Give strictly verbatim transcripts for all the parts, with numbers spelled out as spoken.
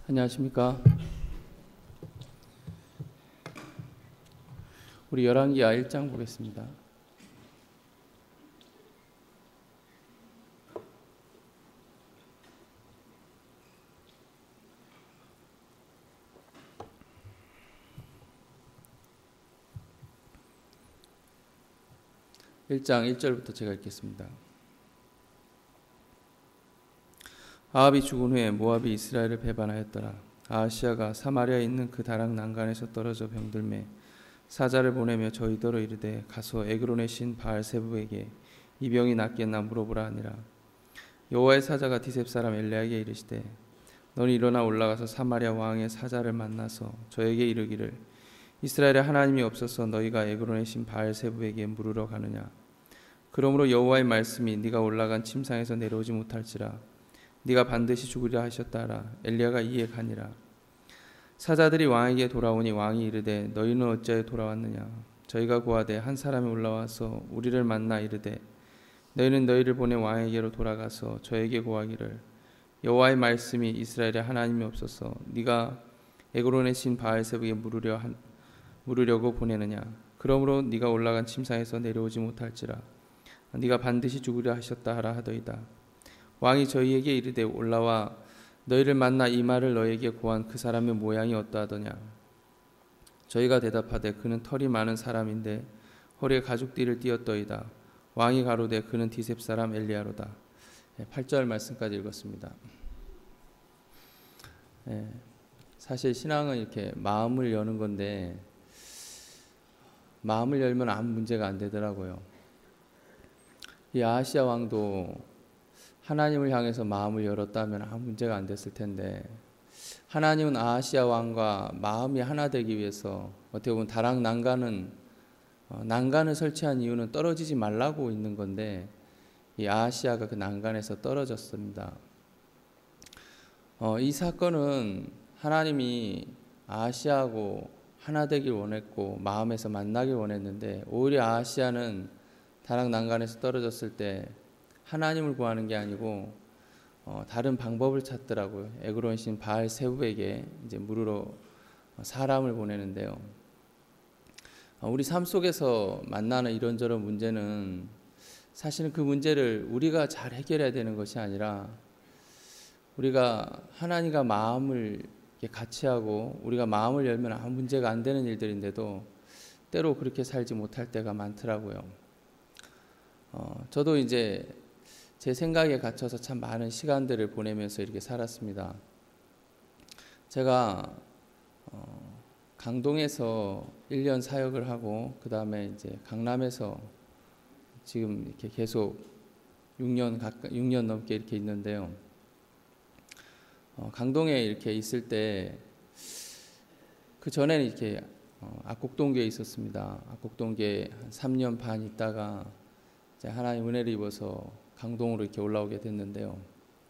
안녕하십니까. 우리 열왕기하 일 장 보겠습니다. 일 장 일 절부터 제가 읽겠습니다. 아합이 죽은 후에 모압이 이스라엘을 배반하였더라. 아하시아가 사마리아에 있는 그 다락 난간에서 떨어져 병들매 사자를 보내며 저희더러 이르되 가서 에그론의 신 바알세부에게 이 병이 낫겠나 물어보라 하니라. 여호와의 사자가 디셉 사람 엘리야에게 이르시되 너는 일어나 올라가서 사마리아 왕의 사자를 만나서 저에게 이르기를 이스라엘에 하나님이 없어서 너희가 에그론의 신 바알세부에게 물으러 가느냐. 그러므로 여호와의 말씀이 네가 올라간 침상에서 내려오지 못할지라 네가 반드시 죽으리라 하셨다 하라. 엘리야가 이에 가니라. 사자들이 왕에게 돌아오니 왕이 이르되 너희는 어찌하여 돌아왔느냐. 저희가 고하되 한 사람이 올라와서 우리를 만나 이르되 너희는 너희를 보내 왕에게로 돌아가서 저에게 고하기를 여호와의 말씀이 이스라엘에 하나님이 없어서 네가 에그론의 신 바알세부에게 물으려 한, 물으려고 보내느냐. 그러므로 네가 올라간 침상에서 내려오지 못할지라 네가 반드시 죽으리라 하셨다 하라 하더이다. 왕이 저희에게 이르되 올라와 너희를 만나 이 말을 너희에게 고한 그 사람의 모양이 어떠하더냐. 저희가 대답하되 그는 털이 많은 사람인데 허리에 가죽띠를 띠었더이다. 왕이 가로되 그는 디셉 사람 엘리야로다. 팔 절 말씀까지 읽었습니다. 예, 사실 신앙은 이렇게 마음을 여는 건데 마음을 열면 아무 문제가 안 되더라고요. 이 아하시아 왕도 하나님을 향해서 마음을 열었다면 아무 문제가 안 됐을 텐데 하나님은 아하시아 왕과 마음이 하나 되기 위해서 어떻게 보면 다락 난간은 어, 난간을 설치한 이유는 떨어지지 말라고 있는 건데 이 아하시아가 그 난간에서 떨어졌습니다. 어, 이 사건은 하나님이 아하시아하고 하나 되길 원했고 마음에서 만나길 원했는데 오히려 아하시아는 다락 난간에서 떨어졌을 때 하나님을 구하는 게 아니고 어, 다른 방법을 찾더라고요. 에그론 신 바알세부에게 이제 물으러 사람을 보내는데요. 어, 우리 삶 속에서 만나는 이런저런 문제는 사실은 그 문제를 우리가 잘 해결해야 되는 것이 아니라 우리가 하나님과 마음을 같이 하고 우리가 마음을 열면 아무 문제가 안 되는 일들인데도 때로 그렇게 살지 못할 때가 많더라고요. 어, 저도 이제 제 생각에 갇혀서 참 많은 시간들을 보내면서 이렇게 살았습니다. 제가 어, 강동에서 일 년 사역을 하고 그 다음에 이제 강남에서 지금 이렇게 계속 육 년 가까 육 년 넘게 이렇게 있는데요. 어, 강동에 이렇게 있을 때 그 전에는 이렇게 어, 압곡동교에 있었습니다. 압곡동교에 한 삼 년 반 있다가 이제 하나님 은혜를 입어서 강동으로 이렇게 올라오게 됐는데요.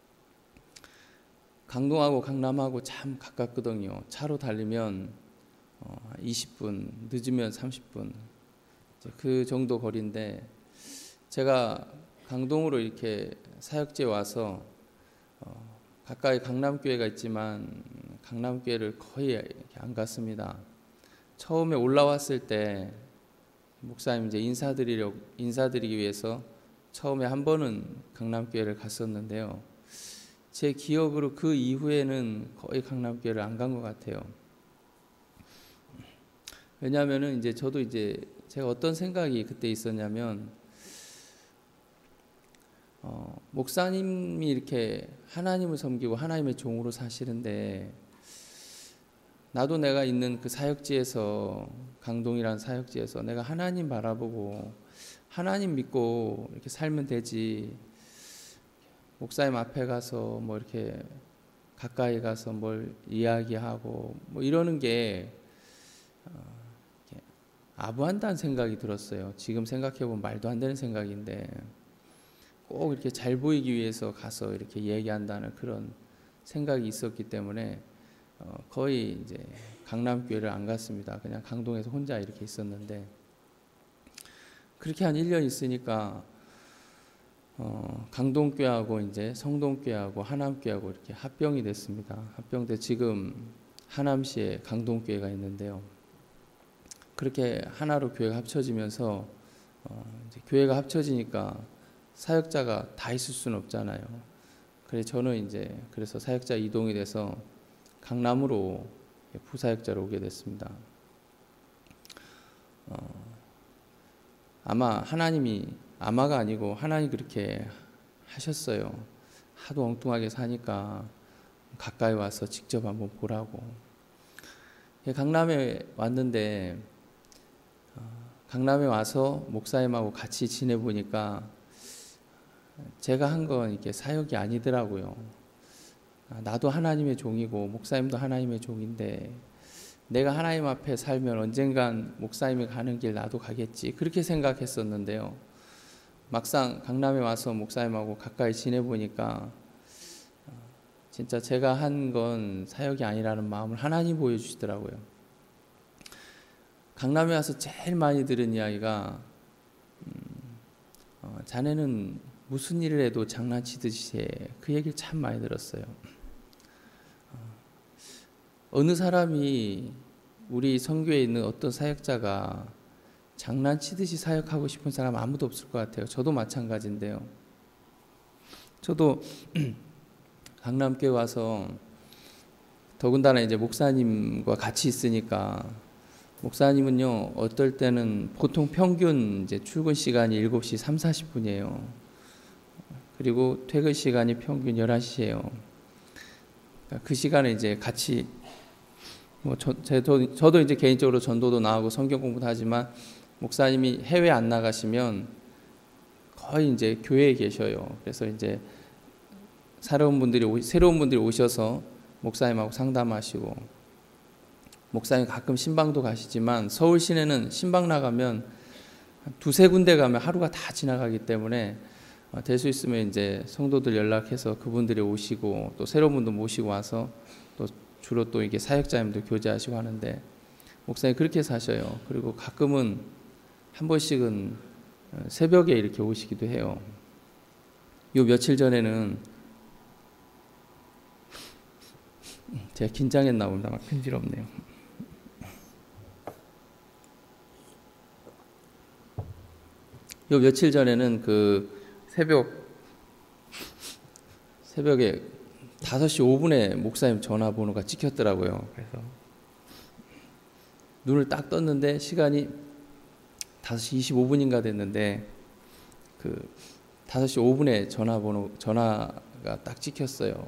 강동하고 강남하고 참 가깝거든요. 차로 달리면 어, 이십 분, 늦으면 삼십 분 그 정도 거리인데 제가 강동으로 이렇게 사역지에 와서 어, 가까이 강남교회가 있지만 강남교회를 거의 안 갔습니다. 처음에 올라왔을 때 목사님 이제 인사드리려 인사드리기 위해서 처음에 한 번은 강남교회를 갔었는데요. 제 기억으로 그 이후에는 거의 강남교회를 안 간 것 같아요. 왜냐하면은 이제 저도 이제 제가 어떤 생각이 그때 있었냐면 어, 목사님이 이렇게 하나님을 섬기고 하나님의 종으로 사시는데 나도 내가 있는 그 사역지에서 강동이라는 사역지에서 내가 하나님 바라보고 하나님 믿고 이렇게 살면 되지. 목사님 앞에 가서 뭐 이렇게 가까이 가서 뭘 이야기하고 뭐 이러는 게 어, 이렇게 아부한다는 생각이 들었어요. 지금 생각해 보면 말도 안 되는 생각인데 꼭 이렇게 잘 보이기 위해서 가서 이렇게 얘기한다는 그런 생각이 있었기 때문에 어, 거의 이제 강남교회를 안 갔습니다. 그냥 강동에서 혼자 이렇게 있었는데 그렇게 한 일 년 있으니까 어, 강동교회하고 이제 성동교회하고 하남교회하고 이렇게 합병이 됐습니다. 합병돼 지금 하남시에 강동교회가 있는데요. 그렇게 하나로 교회가 합쳐지면서 어, 이제 교회가 합쳐지니까 사역자가 다 있을 수는 없잖아요. 그래서 저는 이제 그래서 사역자 이동이 돼서 강남으로 부사역자로 오게 됐습니다. 어, 아마 하나님이 아마가 아니고 하나님이 그렇게 하셨어요. 하도 엉뚱하게 사니까 가까이 와서 직접 한번 보라고. 강남에 왔는데 강남에 와서 목사님하고 같이 지내보니까 제가 한 건 이렇게 사역이 아니더라고요. 나도 하나님의 종이고 목사님도 하나님의 종인데 내가 하나님 앞에 살면 언젠간 목사님이 가는 길 나도 가겠지, 그렇게 생각했었는데요. 막상 강남에 와서 목사님하고 가까이 지내보니까 진짜 제가 한 건 사역이 아니라는 마음을 하나님 보여주시더라고요. 강남에 와서 제일 많이 들은 이야기가 음, 어, 자네는 무슨 일을 해도 장난치듯이 해. 그 얘기를 참 많이 들었어요. 어느 사람이 우리 선교에 있는 어떤 사역자가 장난치듯이 사역하고 싶은 사람 아무도 없을 것 같아요. 저도 마찬가지인데요. 저도 강남교회 와서 더군다나 이제 목사님과 같이 있으니까, 목사님은요 어떨 때는 보통 평균 이제 출근 시간이 일곱 시 삼사십 분이에요. 그리고 퇴근 시간이 평균 열한 시예요. 그 시간에 이제 같이 뭐 저, 저도, 저도 이제 개인적으로 전도도 나가고 성경 공부도 하지만 목사님이 해외 안 나가시면 거의 이제 교회에 계셔요. 그래서 이제 새로운 분들이 오, 새로운 분들이 오셔서 목사님하고 상담하시고, 목사님 가끔 신방도 가시지만 서울 시내는 신방 나가면 두세 군데 가면 하루가 다 지나가기 때문에 될 수 있으면 이제 성도들 연락해서 그분들이 오시고 또 새로운 분도 모시고 와서 또 주로 또 이게 사역자님들 교제하시고 하는데, 목사님 그렇게 사셔요. 그리고 가끔은 한 번씩은 새벽에 이렇게 오시기도 해요. 요 며칠 전에는 제가 긴장했나 봅니다. 막 근지럽네요. 요 며칠 전에는 그 새벽 새벽에 다섯 시 오 분에 목사님 전화번호가 찍혔더라고요. 그래서 눈을 딱 떴는데 시간이 다섯 시 이십오 분인가 됐는데 그 다섯 시 오 분에 전화번호 전화가 딱 찍혔어요.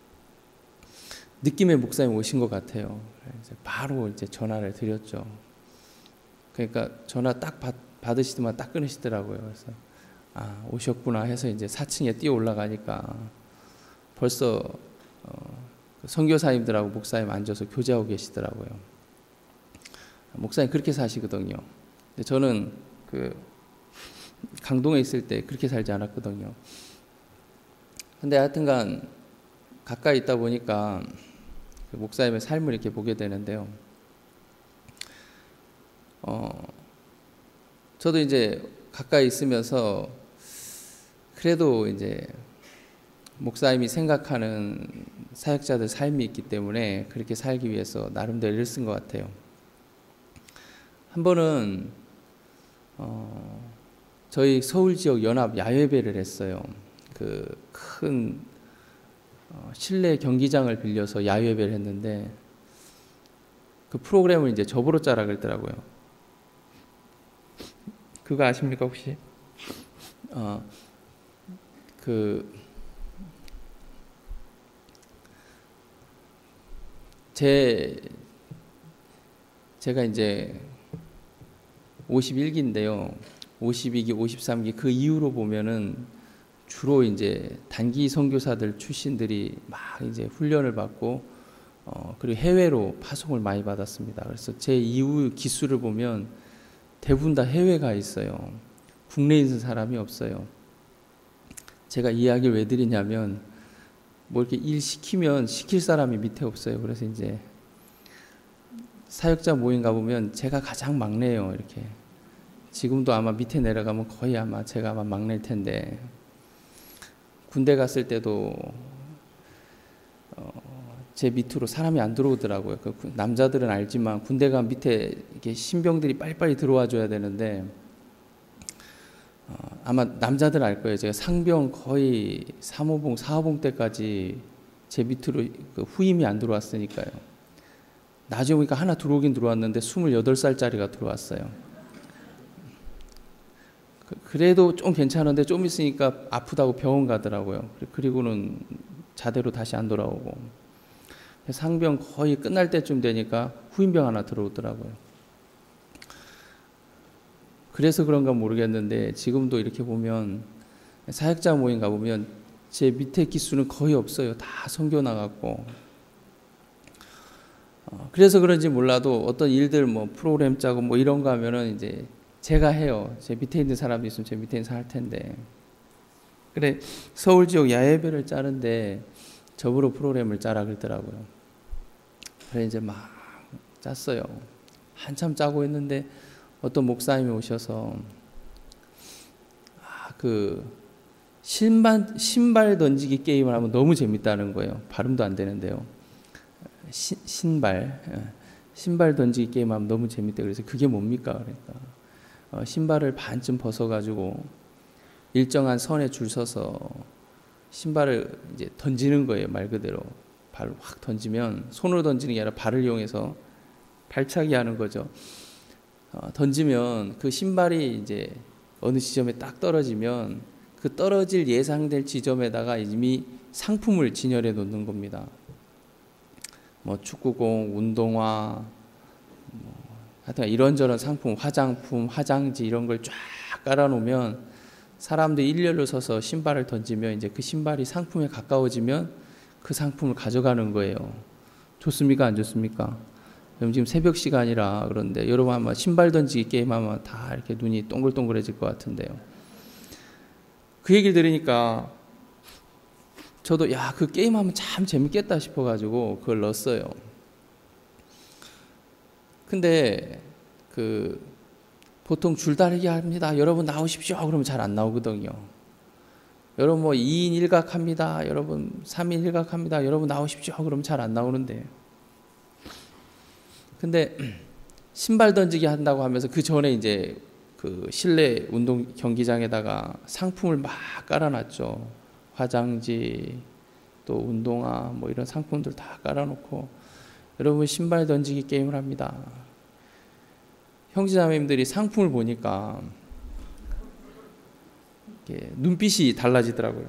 느낌에 목사님 오신 것 같아요. 이제 바로 이제 전화를 드렸죠. 그러니까 전화 딱 받, 받으시더만 딱 끊으시더라고요. 그래서 아 오셨구나 해서 이제 사 층에 뛰어 올라가니까 벌써 어, 선교사님들하고 목사님 앉아서 교제하고 계시더라고요. 목사님 그렇게 사시거든요. 근데 저는 그 강동에 있을 때 그렇게 살지 않았거든요. 근데 하여튼간 가까이 있다 보니까 그 목사님의 삶을 이렇게 보게 되는데요. 어, 저도 이제 가까이 있으면서 그래도 이제 목사님이 생각하는 사역자들 삶이 있기 때문에 그렇게 살기 위해서 나름대로 애를 쓴 것 같아요. 한 번은 어, 저희 서울 지역 연합 야외배를 했어요. 그 큰 어, 실내 경기장을 빌려서 야외배를 했는데 그 프로그램을 이제 저보러 짜라 그랬더라고요. 그거 아십니까 혹시? 어, 그 제, 제가 이제 오십일 기인데요. 오십이 기, 오십삼 기 그 이후로 보면은 주로 이제 단기 선교사들 출신들이 막 이제 훈련을 받고 어, 그리고 해외로 파송을 많이 받았습니다. 그래서 제 이후 기수를 보면 대부분 다 해외 가 있어요. 국내에 있는 사람이 없어요. 제가 이 이야기를 왜 드리냐면 뭐 이렇게 일 시키면 시킬 사람이 밑에 없어요. 그래서 이제 사역자 모임 가보면 제가 가장 막내예요. 이렇게 지금도 아마 밑에 내려가면 거의 아마 제가 아마 막내일 텐데 군대 갔을 때도 어, 제 밑으로 사람이 안 들어오더라고요. 그 남자들은 알지만 군대 가면 밑에 이렇게 신병들이 빨리빨리 들어와 줘야 되는데 어, 아마 남자들 알 거예요. 제가 상병 거의 삼호봉, 사호봉 때까지 제 밑으로 그 후임이 안 들어왔으니까요. 나중에 보니까 하나 들어오긴 들어왔는데 스물여덟 살짜리가 들어왔어요. 그래도 좀 괜찮은데 좀 있으니까 아프다고 병원 가더라고요. 그리고는 자대로 다시 안 돌아오고 상병 거의 끝날 때쯤 되니까 후임병 하나 들어오더라고요. 그래서 그런가 모르겠는데 지금도 이렇게 보면 사역자 모임 가보면 제 밑에 기수는 거의 없어요. 다 선교 나갔고 그래서 그런지 몰라도 어떤 일들 뭐 프로그램 짜고 뭐 이런 거 하면은 이제 제가 해요. 제 밑에 있는 사람도 있으면 제 밑에 있는 사람 할 텐데. 그래 서울 지역 야외배를 짜는데 저보러 프로그램을 짜라 그러더라고요. 그래 이제 막 짰어요. 한참 짜고 있는데 어떤 목사님이 오셔서 아, 그 신발 신발 던지기 게임을 하면 너무 재밌다는 거예요. 발음도 안 되는데요. 시, 신발 신발 던지기 게임 하면 너무 재밌대. 그래서 그게 뭡니까? 그러니까 어, 신발을 반쯤 벗어가지고 일정한 선에 줄 서서 신발을 이제 던지는 거예요. 말 그대로 발을 확 던지면 손으로 던지는 게 아니라 발을 이용해서 발차기 하는 거죠. 어, 던지면 그 신발이 이제 어느 지점에 딱 떨어지면 그 떨어질 예상될 지점에다가 이미 상품을 진열해 놓는 겁니다. 뭐 축구공, 운동화, 뭐 하여튼 이런저런 상품, 화장품, 화장지 이런 걸 쫙 깔아놓으면 사람들이 일렬로 서서 신발을 던지면 이제 그 신발이 상품에 가까워지면 그 상품을 가져가는 거예요. 좋습니까? 안 좋습니까? 그럼 지금 새벽 시간이라 그런데 여러분 아마 신발 던지기 게임하면 다 이렇게 눈이 동글동글해질 것 같은데요. 그 얘기를 들으니까 저도 야, 그 게임하면 참 재밌겠다 싶어가지고 그걸 넣었어요. 근데 그 보통 줄다리기 합니다. 여러분 나오십시오. 그러면 잘 안 나오거든요. 여러분 뭐 이 인 일 각 합니다. 여러분 삼 인 일 각 합니다. 여러분 나오십시오. 그러면 잘 안 나오는데. 근데 신발 던지기 한다고 하면서 그 전에 이제 그 실내 운동 경기장에다가 상품을 막 깔아놨죠. 화장지 또 운동화 뭐 이런 상품들 다 깔아놓고 여러분 신발 던지기 게임을 합니다. 형제자매님들이 상품을 보니까 눈빛이 달라지더라고요.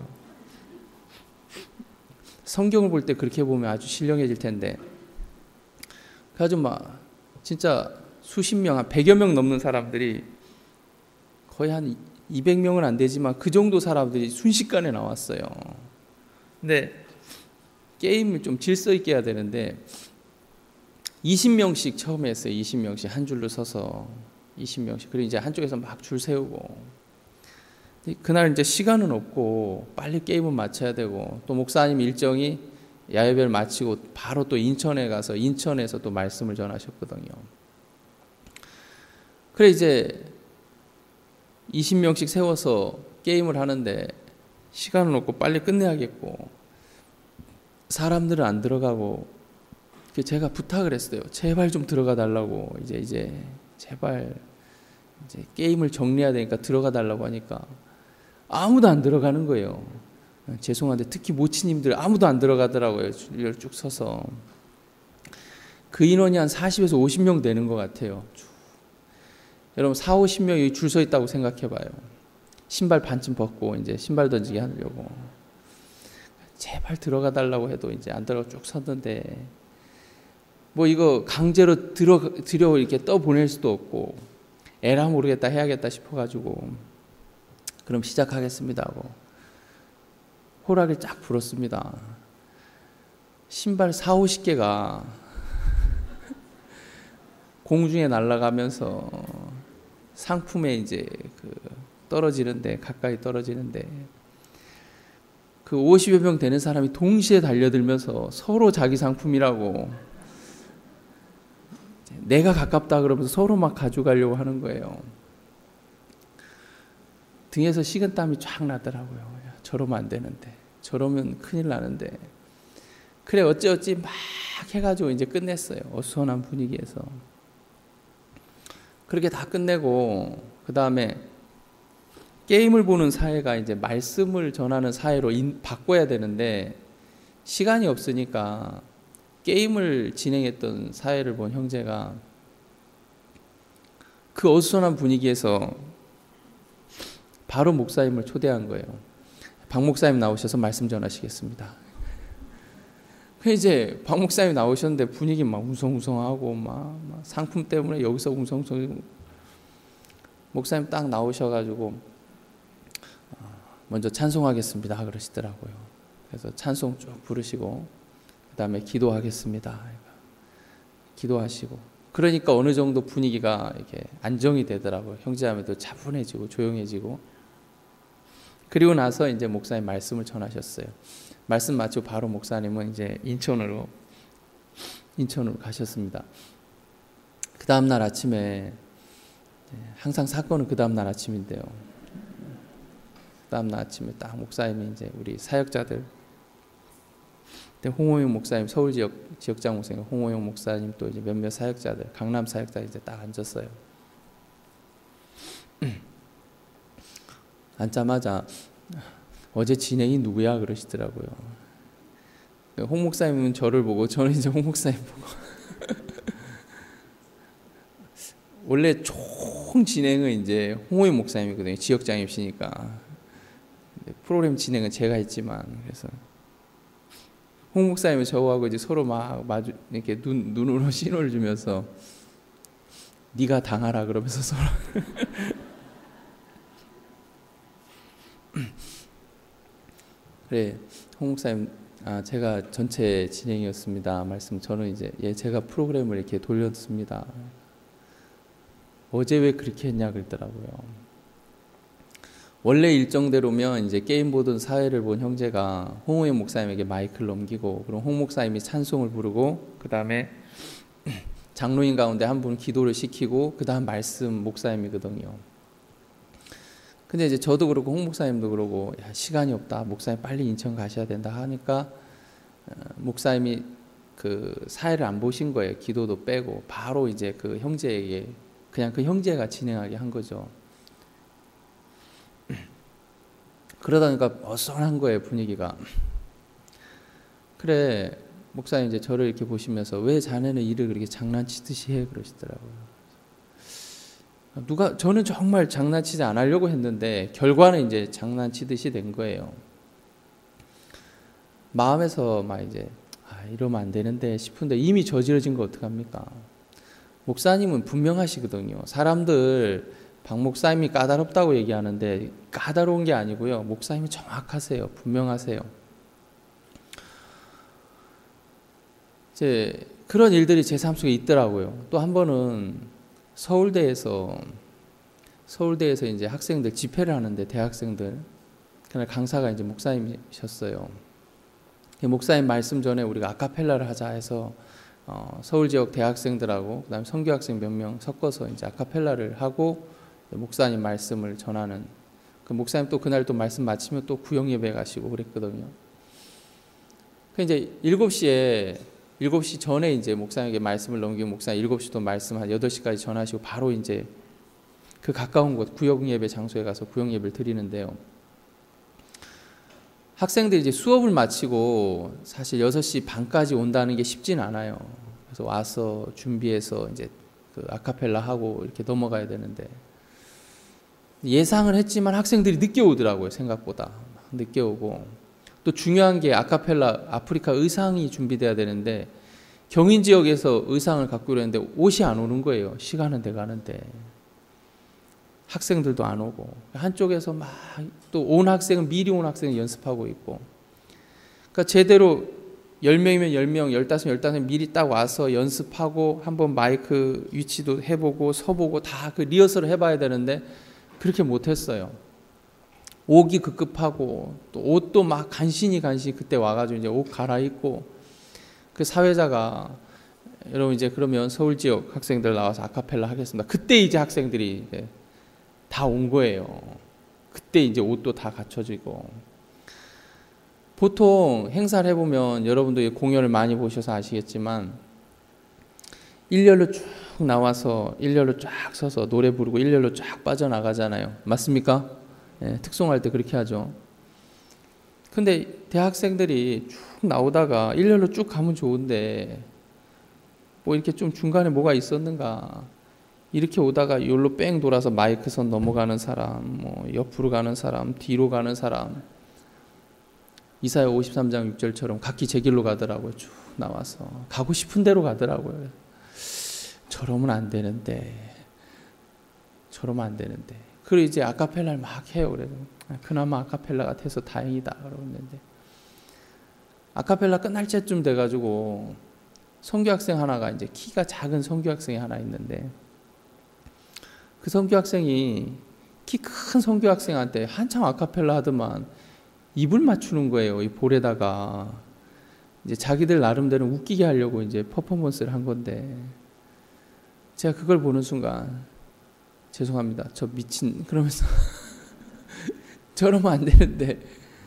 성경을 볼 때 그렇게 보면 아주 신령해질 텐데 그래가지고 막 진짜 수십 명, 한 백여 명 넘는 사람들이 거의 한 이백 명은 안 되지만 그 정도 사람들이 순식간에 나왔어요. 근데 게임을 좀 질서 있게 해야 되는데 이십 명씩 처음에 했어요. 이십 명씩 한 줄로 서서 이십 명씩. 그리고 이제 한쪽에서 막 줄 세우고 그날 이제 시간은 없고 빨리 게임은 마쳐야 되고 또 목사님 일정이 야외배를 마치고 바로 또 인천에 가서 인천에서 또 말씀을 전하셨거든요. 그래 이제 이십 명씩 세워서 게임을 하는데 시간은 없고 빨리 끝내야겠고 사람들은 안 들어가고 제가 부탁을 했어요. 제발 좀 들어가 달라고. 이제 이제 제발 이제 게임을 정리해야 되니까 들어가 달라고 하니까 아무도 안 들어가는 거예요. 죄송한데 특히 모치님들 아무도 안 들어가더라고요. 줄을 쭉 서서. 그 인원이 한 사십에서 오십 명 되는 것 같아요. 여러분 사오십 명이 줄 서 있다고 생각해 봐요. 신발 반쯤 벗고 이제 신발 던지기 하려고. 제발 들어가 달라고 해도 이제 안 들어가 쭉 섰는데 뭐 이거 강제로 들어 들여 이렇게 떠 보낼 수도 없고 에라 모르겠다 해야겠다 싶어가지고 그럼 시작하겠습니다 하고 호락을 쫙 불었습니다. 신발 사오십 개가 공중에 날아가면서 상품에 이제 그 떨어지는데 가까이 떨어지는데 그 오십여 명 되는 사람이 동시에 달려들면서 서로 자기 상품이라고 내가 가깝다 그러면서 서로 막 가져가려고 하는 거예요. 등에서 식은땀이 쫙 나더라고요. 저러면 안 되는데, 저러면 큰일 나는데. 그래 어찌어찌 막 해가지고 이제 끝냈어요. 어수선한 분위기에서. 그렇게 다 끝내고 그 다음에 게임을 보는 사회가 이제 말씀을 전하는 사회로 인, 바꿔야 되는데 시간이 없으니까 게임을 진행했던 사회를 본 형제가 그 어수선한 분위기에서 바로 목사님을 초대한 거예요. 박 목사님 나오셔서 말씀 전하시겠습니다. 그 이제 박 목사님 나오셨는데 분위기 막 웅성웅성하고 막, 막 상품 때문에 여기서 웅성웅성. 목사님 딱 나오셔가지고 먼저 찬송하겠습니다 그러시더라고요. 그래서 찬송 쭉 부르시고 그 다음에 기도하겠습니다. 기도하시고 그러니까 어느 정도 분위기가 이렇게 안정이 되더라고요. 형제자매도 차분해지고 조용해지고. 그리고 나서 이제 목사님 말씀을 전하셨어요. 말씀 마치고 바로 목사님은 이제 인천으로 인천으로 가셨습니다. 그 다음 날 아침에 항상 사건은 그 다음 날 아침인데요. 그 다음 날 아침에 딱 목사님이 이제 우리 사역자들, 홍호영 목사님 서울 지역 지역장 목사님 홍호영 목사님 또 이제 몇몇 사역자들 강남 사역자 이제 딱 앉았어요. 앉자마자 어제 진행이 누구야 그러시더라고요. 홍 목사님은 저를 보고 저는 이제 홍 목사님 보고 원래 총 진행은 이제 홍호영 목사님이거든요. 지역장이시니까 프로그램 진행은 제가 했지만 그래서 홍 목사님은 저하고 이제 서로 막 마주 이렇게 눈 눈으로 신호를 주면서 네가 당하라 그러면서 서로 그래 홍 목사님 아 제가 전체 진행이었습니다. 말씀 저는 이제 예 제가 프로그램을 이렇게 돌렸습니다. 어제 왜 그렇게 했냐 그랬더라고요. 원래 일정대로면 이제 게임 보던 사회를 본 형제가 홍호영 목사님에게 마이크를 넘기고 그럼 홍 목사님이 찬송을 부르고 그 다음에 장로인 가운데 한 분 기도를 시키고 그 다음 말씀 목사님이거든요. 근데 이제 저도 그렇고 홍 목사님도 그러고 야, 시간이 없다. 목사님 빨리 인천 가셔야 된다 하니까 목사님이 그 사회를 안 보신 거예요. 기도도 빼고 바로 이제 그 형제에게 그냥 그 형제가 진행하게 한 거죠. 그러다 보니까 어수선한 거예요, 분위기가. 그래, 목사님 이제 저를 이렇게 보시면서 왜 자네는 일을 그렇게 장난치듯이 해? 그러시더라고요. 누가, 저는 정말 장난치지 않으려고 했는데 결과는 이제 장난치듯이 된 거예요. 마음에서 막 이제 아, 이러면 안 되는데 싶은데 이미 저지러진 거 어떡합니까? 목사님은 분명하시거든요. 사람들 박 목사님이 까다롭다고 얘기하는데 까다로운 게 아니고요. 목사님이 정확하세요. 분명하세요. 이제 그런 일들이 제 삶 속에 있더라고요. 또 한 번은 서울대에서 서울대에서 이제 학생들 집회를 하는데 대학생들 그날 강사가 이제 목사님이셨어요. 목사님 말씀 전에 우리가 아카펠라를 하자 해서 어, 서울 지역 대학생들하고 그다음에 선교학생 몇 명 섞어서 이제 아카펠라를 하고 목사님 말씀을 전하는 그 목사님 또 그날 또 말씀 마치면 또 구역 예배 가시고 그랬거든요. 그 이제 일곱 시에 일곱 시 전에 이제 목사님에게 말씀을 넘기고 목사님 일곱 시도 말씀 한 여덟 시까지 전하시고 바로 이제 그 가까운 곳 구역 예배 장소에 가서 구역 예배를 드리는데요. 학생들이 이제 수업을 마치고 사실 여섯 시 반까지 온다는 게 쉽진 않아요. 그래서 와서 준비해서 이제 그 아카펠라 하고 이렇게 넘어가야 되는데 예상을 했지만 학생들이 늦게 오더라고요. 생각보다 늦게 오고 또 중요한 게 아카펠라 아프리카 의상이 준비돼야 되는데 경인 지역에서 의상을 갖고 이랬는데 옷이 안 오는 거예요. 시간은 돼 가는데 학생들도 안 오고 한쪽에서 막 또 온 학생은 미리 온 학생은 연습하고 있고 그러니까 제대로 열 명이면 열 명, 열다섯, 열다섯 미리 딱 와서 연습하고 한번 마이크 위치도 해보고 서보고 다 그 리허설을 해봐야 되는데 그렇게 못했어요. 오기 급급하고 또 옷도 막 간신히 간신히 그때 와가지고 이제 옷 갈아입고 그 사회자가 여러분 이제 그러면 서울 지역 학생들 나와서 아카펠라 하겠습니다. 그때 이제 학생들이 이제 다 온 거예요. 그때 이제 옷도 다 갖춰지고 보통 행사를 해보면 여러분도 공연을 많이 보셔서 아시겠지만 일렬로 쭉 나와서 일렬로 쫙 서서 노래 부르고 일렬로 쫙 빠져나가잖아요. 맞습니까? 예, 특송할 때 그렇게 하죠. 근데 대학생들이 쭉 나오다가 일렬로 쭉 가면 좋은데 뭐 이렇게 좀 중간에 뭐가 있었는가, 이렇게 오다가 여기로 뺑 돌아서 마이크선 넘어가는 사람, 뭐 옆으로 가는 사람, 뒤로 가는 사람, 이사야 오십삼 장 육 절처럼 각기 제 길로 가더라고요. 쭉 나와서 가고 싶은 대로 가더라고요. 저러면 안 되는데, 저러면 안 되는데. 그리고 이제 아카펠라를 막 해요. 그래서 그나마 아카펠라가 돼서 다행이다 그러는데, 아카펠라 끝날 때쯤 돼가지고 선교학생 하나가, 이제 키가 작은 선교학생이 하나 있는데, 그 선교학생이 키 큰 선교학생한테 한참 아카펠라 하더만 입을 맞추는 거예요. 이 볼에다가. 이제 자기들 나름대로 웃기게 하려고 이제 퍼포먼스를 한 건데, 제가 그걸 보는 순간 죄송합니다, 저 미친, 그러면서 저러면 안 되는데.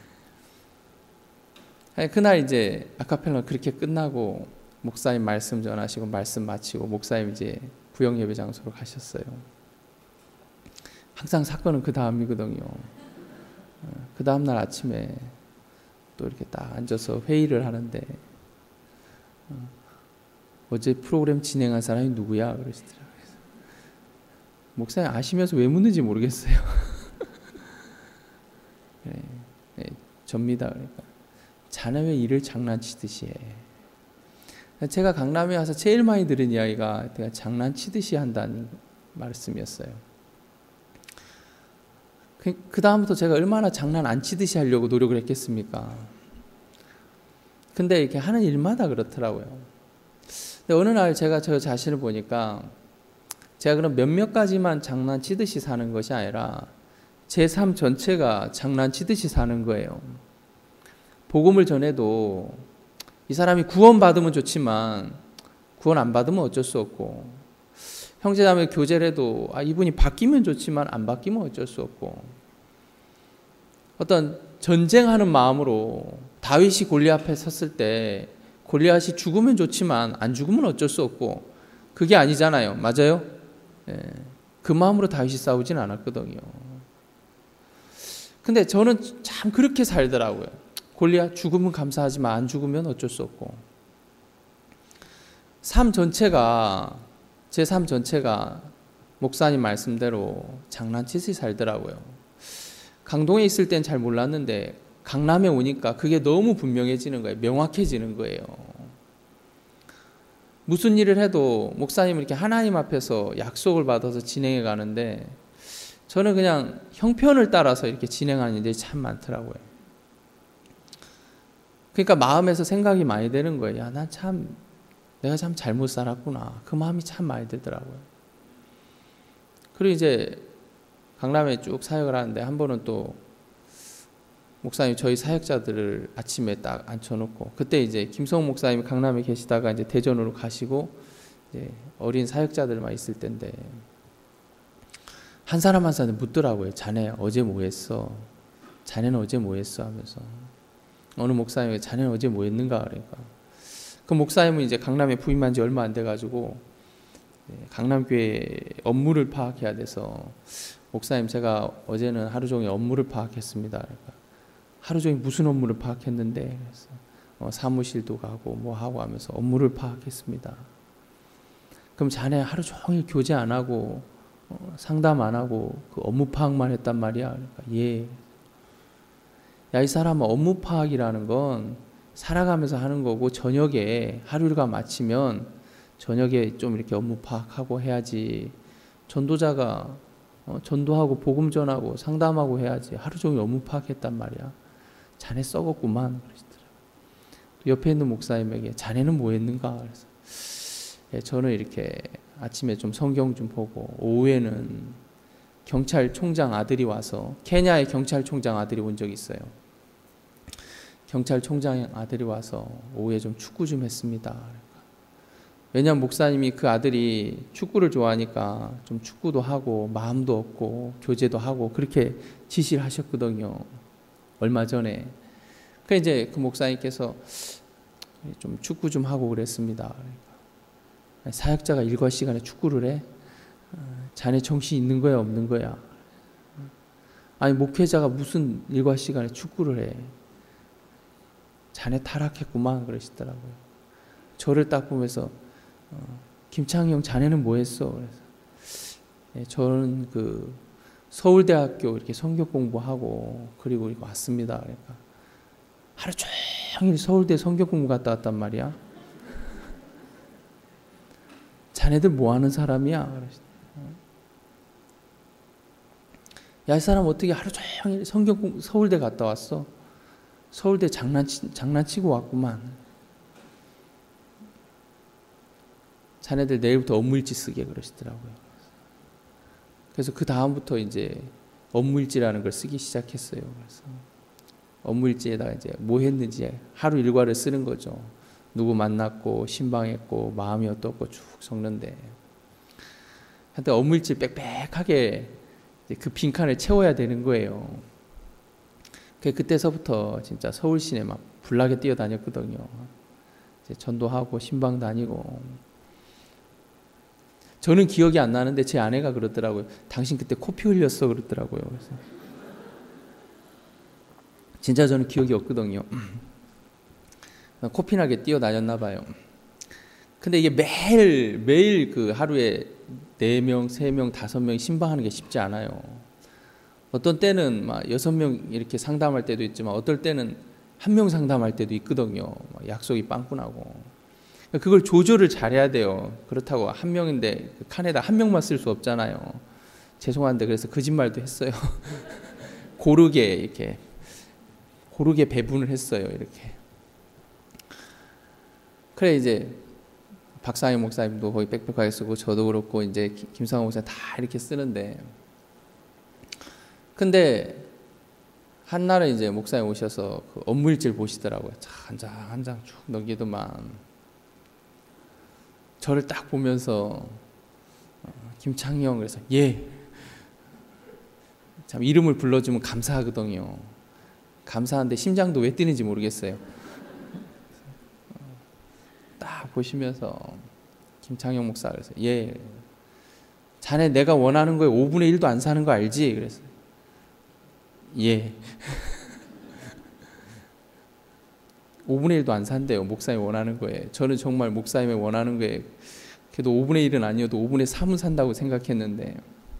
그날 이제 아카펠라 그렇게 끝나고 목사님 말씀 전하시고 말씀 마치고 목사님 이제 구역 예배 장소로 가셨어요. 항상 사건은 그 다음이거든요. 그 다음 날 아침에 또 이렇게 딱 앉아서 회의를 하는데, 어제 프로그램 진행한 사람이 누구야? 그러시더라고요. 목사님 아시면서 왜 묻는지 모르겠어요. 네, 네, 접니다. 그러니까 자네 왜 일을 장난치듯이 해? 제가 강남에 와서 제일 많이 들은 이야기가 내가 장난치듯이 한다는 말씀이었어요. 그, 그 다음부터 제가 얼마나 장난 안 치듯이 하려고 노력을 했겠습니까? 근데 이렇게 하는 일마다 그렇더라고요. 근데 어느 날 제가 저 자신을 보니까, 제가 그럼 몇몇 가지만 장난치듯이 사는 것이 아니라 제 삶 전체가 장난치듯이 사는 거예요. 복음을 전해도 이 사람이 구원받으면 좋지만 구원 안 받으면 어쩔 수 없고, 형제자매 교제를 해도 아, 이분이 바뀌면 좋지만 안 바뀌면 어쩔 수 없고, 어떤 전쟁하는 마음으로 다윗이 골리앗 앞에 섰을 때 골리앗이 죽으면 좋지만 안 죽으면 어쩔 수 없고, 그게 아니잖아요. 맞아요? 예, 그 마음으로 다윗이 싸우진 않았거든요. 근데 저는 참 그렇게 살더라고요. 골리앗 죽으면 감사하지만 안 죽으면 어쩔 수 없고, 삶 전체가, 제 삶 전체가 목사님 말씀대로 장난치듯이 살더라고요. 강동에 있을 땐 잘 몰랐는데 강남에 오니까 그게 너무 분명해지는 거예요. 명확해지는 거예요. 무슨 일을 해도 목사님 이렇게 하나님 앞에서 약속을 받아서 진행해 가는데, 저는 그냥 형편을 따라서 이렇게 진행하는 일이 참 많더라고요. 그러니까 마음에서 생각이 많이 되는 거예요. 야, 난 참, 내가 참 잘못 살았구나. 그 마음이 참 많이 들더라고요. 그리고 이제 강남에 쭉 사역을 하는데, 한 번은 또 목사님 저희 사역자들을 아침에 딱 앉혀놓고, 그때 이제 김성욱 목사님이 강남에 계시다가 이제 대전으로 가시고 이제 어린 사역자들만 있을 때인데, 한 사람 한 사람 묻더라고요. 자네 어제 뭐 했어? 자네는 어제 뭐 했어? 하면서 어느 목사님이 자네는 어제 뭐 했는가? 그러니까 그 목사님은 이제 강남에 부임한 지 얼마 안 돼가지고 강남교회 업무를 파악해야 돼서, 목사님 제가 어제는 하루 종일 업무를 파악했습니다. 그러니까 하루 종일 무슨 업무를 파악했는데, 그래서 어, 사무실도 가고 뭐 하고 하면서 업무를 파악했습니다. 그럼 자네 하루 종일 교제 안 하고 어, 상담 안 하고 그 업무 파악만 했단 말이야? 그러니까 예. 야, 이 사람은 업무 파악이라는 건 살아가면서 하는 거고, 저녁에 하루가 마치면 저녁에 좀 이렇게 업무 파악하고 해야지, 전도자가 어, 전도하고 복음 전하고 상담하고 해야지 하루 종일 업무 파악했단 말이야. 자네 썩었구만. 그러시더라고요. 옆에 있는 목사님에게 자네는 뭐 했는가? 그래서 예, 저는 이렇게 아침에 좀 성경 좀 보고, 오후에는 경찰총장 아들이 와서, 케냐의 경찰총장 아들이 온 적이 있어요. 경찰총장 아들이 와서 오후에 좀 축구 좀 했습니다. 왜냐하면 목사님이 그 아들이 축구를 좋아하니까 좀 축구도 하고 마음도 없고 교제도 하고 그렇게 지시를 하셨거든요. 얼마 전에. 그 이제 그 목사님께서 좀 축구 좀 하고 그랬습니다. 사역자가 일과 시간에 축구를 해? 자네 정신 있는 거야 없는 거야? 아니 목회자가 무슨 일과 시간에 축구를 해? 자네 타락했구만 그러시더라고요. 저를 딱 보면서 어, 김창희 형 자네는 뭐 했어? 그래서 네, 저는 그 서울대학교 이렇게 성경 공부하고 그리고 이렇게 왔습니다. 그러니까 하루 종일 서울대 성경 공부 갔다 왔단 말이야. 자네들 뭐 하는 사람이야? 그러시더라고요. 야, 이 사람 어떻게 하루 종일 성경 공부 서울대 갔다 왔어? 서울대 장난치, 장난치고 왔구만. 자네들 내일부터 업무일지 쓰게 그러시더라고요. 그래서 그 다음부터 이제 업무일지라는 걸 쓰기 시작했어요. 그래서 업무일지에다가 이제 뭐 했는지 하루 일과를 쓰는 거죠. 누구 만났고 신방했고 마음이 어떻고 쭉 적는데 하여튼 업무일지 빽빽하게 그 빈칸을 채워야 되는 거예요. 그때서부터 진짜 서울 시내 막 불나게 뛰어다녔거든요. 이제 전도하고 신방 다니고. 저는 기억이 안 나는데 제 아내가 그러더라고요. 당신 그때 코피 흘렸어 그러더라고요. 그래서 진짜 저는 기억이 없거든요. 코피나게 뛰어다녔나 봐요. 근데 이게 매일 매일 그 하루에 네 명, 세 명, 다섯 명 신방하는 게 쉽지 않아요. 어떤 때는 막 여섯 명 이렇게 상담할 때도 있지만 어떨 때는 한 명 상담할 때도 있거든요. 약속이 빵꾸나고. 그걸 조절을 잘해야 돼요. 그렇다고 한 명인데 칸에다 한 명만 쓸 수 없잖아요. 죄송한데 그래서 거짓말도 했어요. 고르게 이렇게 고르게 배분을 했어요. 이렇게. 그래 이제 박상희 목사님도 거의 빽빽하게 쓰고 저도 그렇고 이제 김상호 목사님 다 이렇게 쓰는데 근데 한날은 이제 목사님 오셔서 그 업무일지를 보시더라고요. 한 장 한 장 쭉 넘기더만 저를 딱 보면서 어, 김창희 형 그래서 예. 참 이름을 불러주면 감사하거든요. 감사한데 심장도 왜 뛰는지 모르겠어요. 딱 보시면서 김창희 목사 그래서 예. 자네 내가 원하는 거에 오분의 일도 안 사는 거 알지? 그래서 예. 오분의 일도 안 산대요. 목사님 원하는 거에. 저는 정말 목사님이 원하는 거에 그래도 오분의 일은 아니어도 오분의 삼은 산다고 생각했는데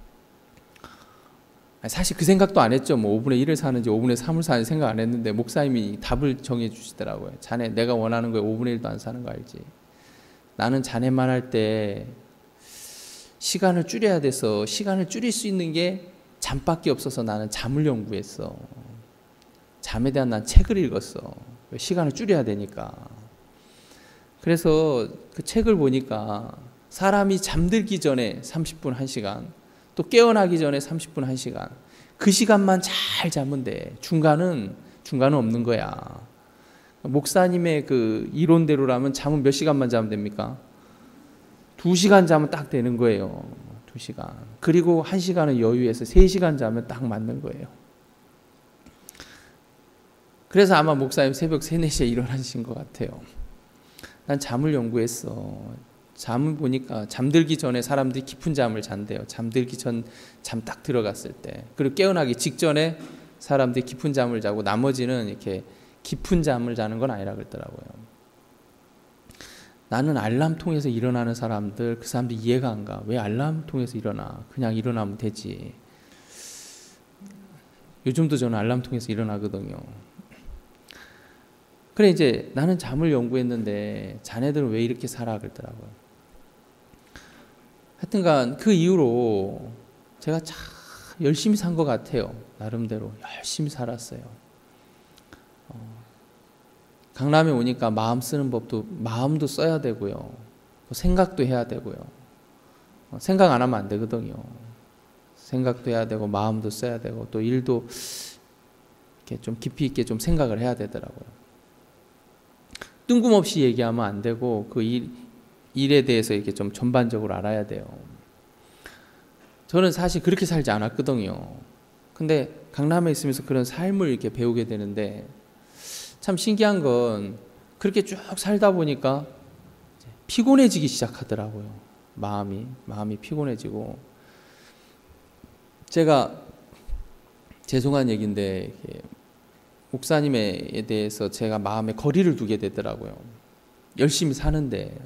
사실 그 생각도 안 했죠. 뭐 오분의 일을 사는지 오분의 삼을 사는지 생각 안 했는데 목사님이 답을 정해 주시더라고요. 자네 내가 원하는 거에 오분의 일도 안 사는 거 알지? 나는 자네만 할 때 시간을 줄여야 돼서 시간을 줄일 수 있는 게 잠밖에 없어서 나는 잠을 연구했어. 잠에 대한 난 책을 읽었어. 시간을 줄여야 되니까. 그래서 그 책을 보니까 사람이 잠들기 전에 삼십 분, 한 시간, 또 깨어나기 전에 삼십 분, 한 시간, 그 시간만 잘 자면 돼. 중간은 중간은 없는 거야. 목사님의 그 이론대로라면 잠은 몇 시간만 자면 됩니까? 두 시간 자면 딱 되는 거예요. 두 시간. 그리고 한 시간은 여유해서 세 시간 자면 딱 맞는 거예요. 그래서 아마 목사님 새벽 세, 네 시에 일어나신 것 같아요. 난 잠을 연구했어. 잠을 보니까 잠들기 전에 사람들이 깊은 잠을 잔대요. 잠들기 전 잠 딱 들어갔을 때. 그리고 깨어나기 직전에 사람들이 깊은 잠을 자고 나머지는 이렇게 깊은 잠을 자는 건 아니라 그랬더라고요. 나는 알람 통해서 일어나는 사람들, 그 사람들 이해가 안 가. 왜 알람 통해서 일어나? 그냥 일어나면 되지. 요즘도 저는 알람 통해서 일어나거든요. 그래 이제 나는 잠을 연구했는데 자네들은 왜 이렇게 살아 그러더라고요. 하여튼간 그 이후로 제가 참 열심히 산 것 같아요. 나름대로 열심히 살았어요. 어, 강남에 오니까 마음 쓰는 법도 마음도 써야 되고요. 생각도 해야 되고요. 어, 생각 안 하면 안 되거든요. 생각도 해야 되고 마음도 써야 되고 또 일도 이렇게 좀 깊이 있게 좀 생각을 해야 되더라고요. 뜬금없이 얘기하면 안 되고 그 일, 일에 대해서 이렇게 좀 전반적으로 알아야 돼요. 저는 사실 그렇게 살지 않았거든요. 근데 강남에 있으면서 그런 삶을 이렇게 배우게 되는데 참 신기한 건 그렇게 쭉 살다 보니까 피곤해지기 시작하더라고요. 마음이 마음이 피곤해지고, 제가 죄송한 얘기인데 목사님에 대해서 제가 마음에 거리를 두게 되더라고요. 열심히 사는데.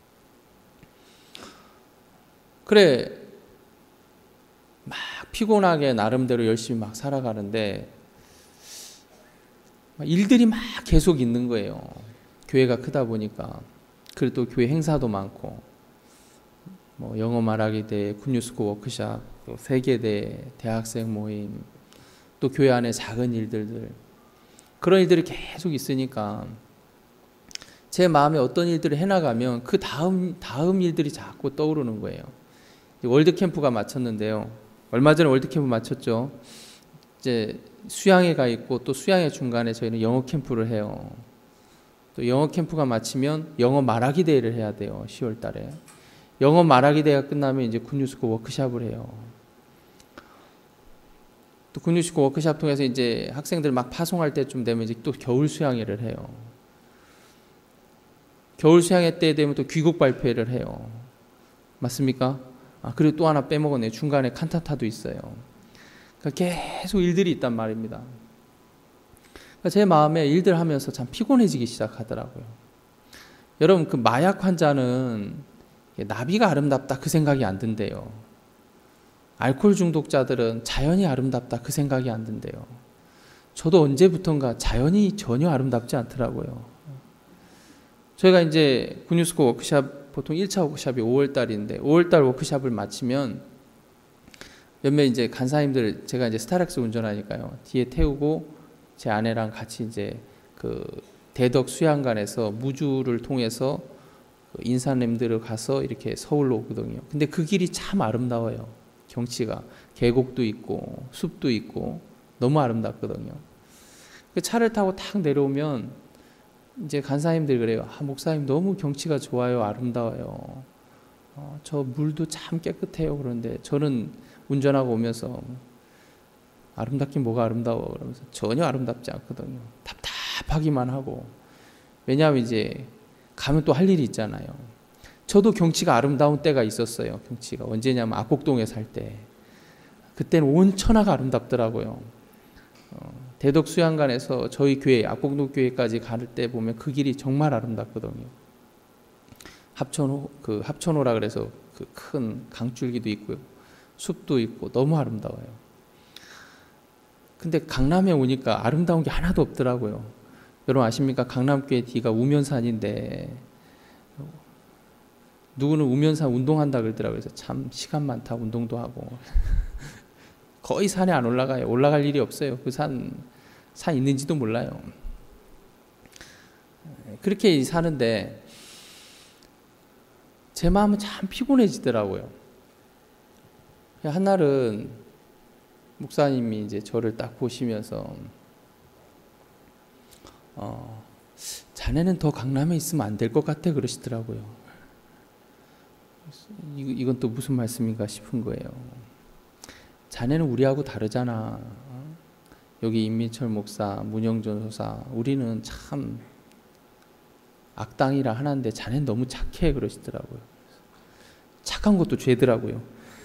그래 막 피곤하게 나름대로 열심히 막 살아가는데 일들이 막 계속 있는 거예요. 교회가 크다 보니까. 그리고 또 교회 행사도 많고, 뭐 영어 말하기 대회, 굿뉴스코 워크샵, 또 세계대회, 대학생 모임, 또 교회 안에 작은 일들들, 그런 일들이 계속 있으니까 제 마음에 어떤 일들을 해나가면 그 다음 다음 일들이 자꾸 떠오르는 거예요. 월드 캠프가 마쳤는데요. 얼마 전에 월드 캠프 마쳤죠. 이제 수양회 가 있고, 또 수양회 중간에 저희는 영어 캠프를 해요. 또 영어 캠프가 마치면 영어 말하기 대회를 해야 돼요. 시월 달에. 영어 말하기 대회가 끝나면 이제 굿뉴스코 워크샵을 해요. 또 굿뉴스코 워크샵 통해서 이제 학생들 막 파송할 때쯤 되면 이제 또 겨울 수양회를 해요. 겨울 수양회 때 되면 또 귀국 발표회를 해요. 맞습니까? 아, 그리고 또 하나 빼먹었네요. 중간에 칸타타도 있어요. 그러니까 계속 일들이 있단 말입니다. 그러니까 제 마음에 일들 하면서 참 피곤해지기 시작하더라고요. 여러분, 그 마약 환자는 나비가 아름답다 그 생각이 안 든대요. 알코올 중독자들은 자연이 아름답다 그 생각이 안 든대요. 저도 언제부턴가 자연이 전혀 아름답지 않더라고요. 저희가 이제 굿뉴스코 워크샵, 보통 일 차 워크샵이 오월 달인데 오월 달 워크샵을 마치면 몇몇 이제 간사님들, 제가 이제 스타렉스 운전하니까요, 뒤에 태우고 제 아내랑 같이 이제 그 대덕 수양관에서 무주를 통해서 인산램들을 가서 이렇게 서울로 오거든요. 근데 그 길이 참 아름다워요. 경치가 계곡도 있고 숲도 있고 너무 아름답거든요. 그 차를 타고 탁 내려오면 이제 간사님들이 그래요. 아, 목사님 너무 경치가 좋아요, 아름다워요. 어, 저 물도 참 깨끗해요. 그런데 저는 운전하고 오면서 아름답긴 뭐가 아름다워 그러면서 전혀 아름답지 않거든요. 답답하기만 하고. 왜냐하면 이제 가면 또 할 일이 있잖아요. 저도 경치가 아름다운 때가 있었어요. 경치가 언제냐면 악곡동에 살 때. 그때는 온 천하가 아름답더라고요. 어, 대덕 수양관에서 저희 교회, 악곡동 교회까지 갈 때 보면 그 길이 정말 아름답거든요. 합천호, 그 합천호라 그래서 그 큰 강줄기도 있고요. 숲도 있고 너무 아름다워요. 근데 강남에 오니까 아름다운 게 하나도 없더라고요. 여러분 아십니까? 강남교회 뒤가 우면산인데 누구는 우면산 운동한다 그러더라고요. 그래서 참 시간 많다, 운동도 하고. 거의 산에 안 올라가요. 올라갈 일이 없어요. 그 산, 산 있는지도 몰라요. 그렇게 사는데 제 마음은 참 피곤해지더라고요. 한날은 목사님이 이제 저를 딱 보시면서 어, 자네는 더 강남에 있으면 안 될 것 같아 그러시더라고요. 이건 또 무슨 말씀인가 싶은 거예요. 자네는 우리하고 다르잖아. 여기 임민철 목사, 문영전 소사, 우리는 참 악당이라 하는데 자네는 너무 착해 그러시더라고요. 착한 것도 죄더라고요.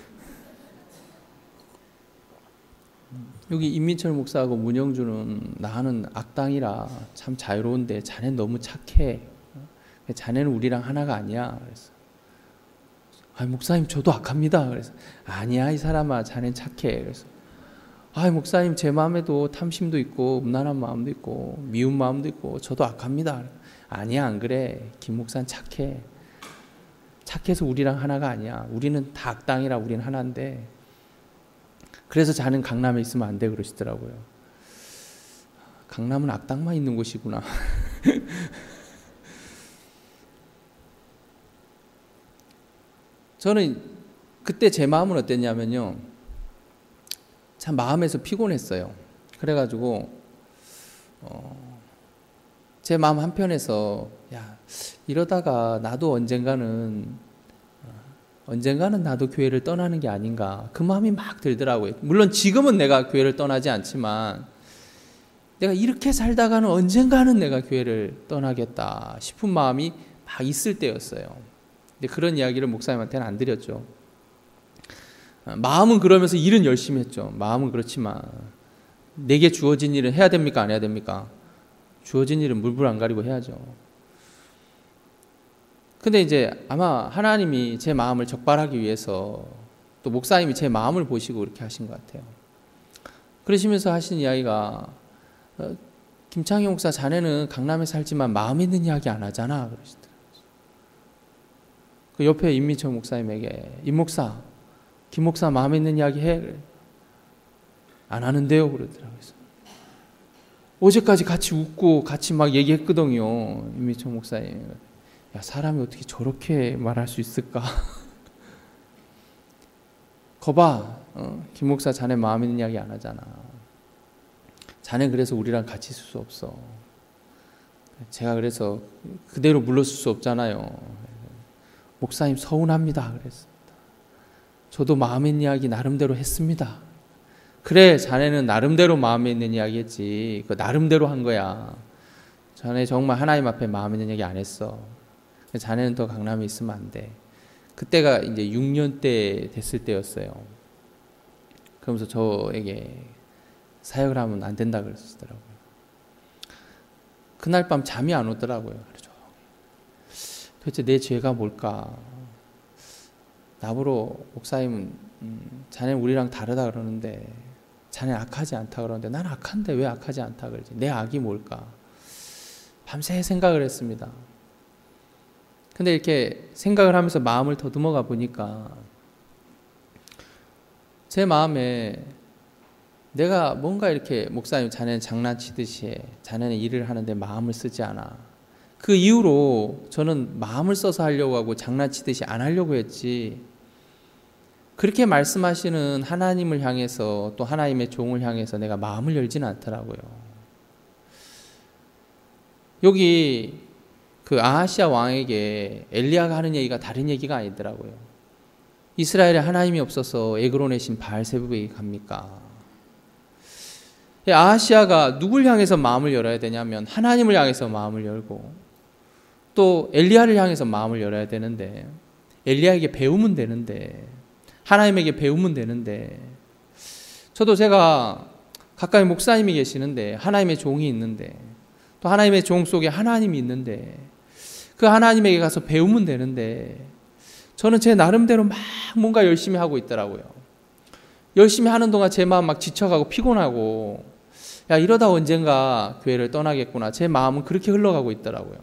여기 임민철 목사하고 문영준은 나는 악당이라 참 자유로운데 자네는 너무 착해. 자네는 우리랑 하나가 아니야. 그래서 아 목사님 저도 악합니다. 그래서 아니야 이 사람아 자네는 착해. 그래서 아 목사님 제 마음에도 탐심도 있고 음란한 마음도 있고 미운 마음도 있고 저도 악합니다. 아니야 안 그래. 김 목사는 착해. 착해서 우리랑 하나가 아니야. 우리는 다 악당이라 우리는 하나인데 그래서 자는 강남에 있으면 안 돼 그러시더라고요. 강남은 악당만 있는 곳이구나. 저는 그때 제 마음은 어땠냐면요. 참 마음에서 피곤했어요. 그래가지고 어, 제 마음 한편에서 야 이러다가 나도 언젠가는 언젠가는 나도 교회를 떠나는 게 아닌가 그 마음이 막 들더라고요. 물론 지금은 내가 교회를 떠나지 않지만 내가 이렇게 살다가는 언젠가는 내가 교회를 떠나겠다 싶은 마음이 막 있을 때였어요. 근데 그런 이야기를 목사님한테는 안 드렸죠. 마음은 그러면서 일은 열심히 했죠. 마음은 그렇지만 내게 주어진 일은 해야 됩니까? 안 해야 됩니까? 주어진 일은 물불 안 가리고 해야죠. 근데 이제 아마 하나님이 제 마음을 적발하기 위해서 또 목사님이 제 마음을 보시고 그렇게 하신 것 같아요. 그러시면서 하신 이야기가 어, 김창희 목사 자네는 강남에 살지만 마음 있는 이야기 안 하잖아 그러시더라고요. 그 옆에 임민철 목사님에게 임 목사, 김 목사 마음 있는 이야기 해? 그래. 안 하는데요 그러더라고요. 어제까지 같이 웃고 같이 막 얘기했거든요. 임민철 목사님. 야, 사람이 어떻게 저렇게 말할 수 있을까? 거봐, 어, 김 목사 자네 마음 있는 이야기 안 하잖아. 자네 그래서 우리랑 같이 있을 수 없어. 제가 그래서 그대로 물러설 수 없잖아요. 목사님 서운합니다. 그랬습니다. 저도 마음에 있는 이야기 나름대로 했습니다. 그래, 자네는 나름대로 마음에 있는 이야기 했지. 그 나름대로 한 거야. 자네 정말 하나님 앞에 마음에 있는 이야기 안 했어. 자네는 더 강남에 있으면 안 돼. 그때가 이제 육 년대 됐을 때였어요. 그러면서 저에게 사역을 하면 안 된다 그러시더라고요. 그날 밤 잠이 안 오더라고요. 도대체 내 죄가 뭘까? 나보러 목사님은 음, 자네는 우리랑 다르다 그러는데 자네는 악하지 않다 그러는데 난 악한데 왜 악하지 않다 그러지? 내 악이 뭘까? 밤새 생각을 했습니다. 근데 이렇게 생각을 하면서 마음을 더듬어가 보니까 제 마음에 내가 뭔가 이렇게 목사님 자네는 장난치듯이 해. 자네는 일을 하는데 마음을 쓰지 않아. 그 이후로 저는 마음을 써서 하려고 하고 장난치듯이 안 하려고 했지. 그렇게 말씀하시는 하나님을 향해서 또 하나님의 종을 향해서 내가 마음을 열지는 않더라고요. 여기 그 아하시아 왕에게 엘리야가 하는 얘기가 다른 얘기가 아니더라고요. 이스라엘에 하나님이 없어서 에그론의 바알세불에게 갑니까? 아하시아가 누굴 향해서 마음을 열어야 되냐면 하나님을 향해서 마음을 열고 또 엘리야를 향해서 마음을 열어야 되는데 엘리야에게 배우면 되는데 하나님에게 배우면 되는데 저도 제가 가까이 목사님이 계시는데 하나님의 종이 있는데 또 하나님의 종 속에 하나님이 있는데 그 하나님에게 가서 배우면 되는데 저는 제 나름대로 막 뭔가 열심히 하고 있더라고요. 열심히 하는 동안 제 마음 막 지쳐가고 피곤하고 야 이러다 언젠가 교회를 떠나겠구나. 제 마음은 그렇게 흘러가고 있더라고요.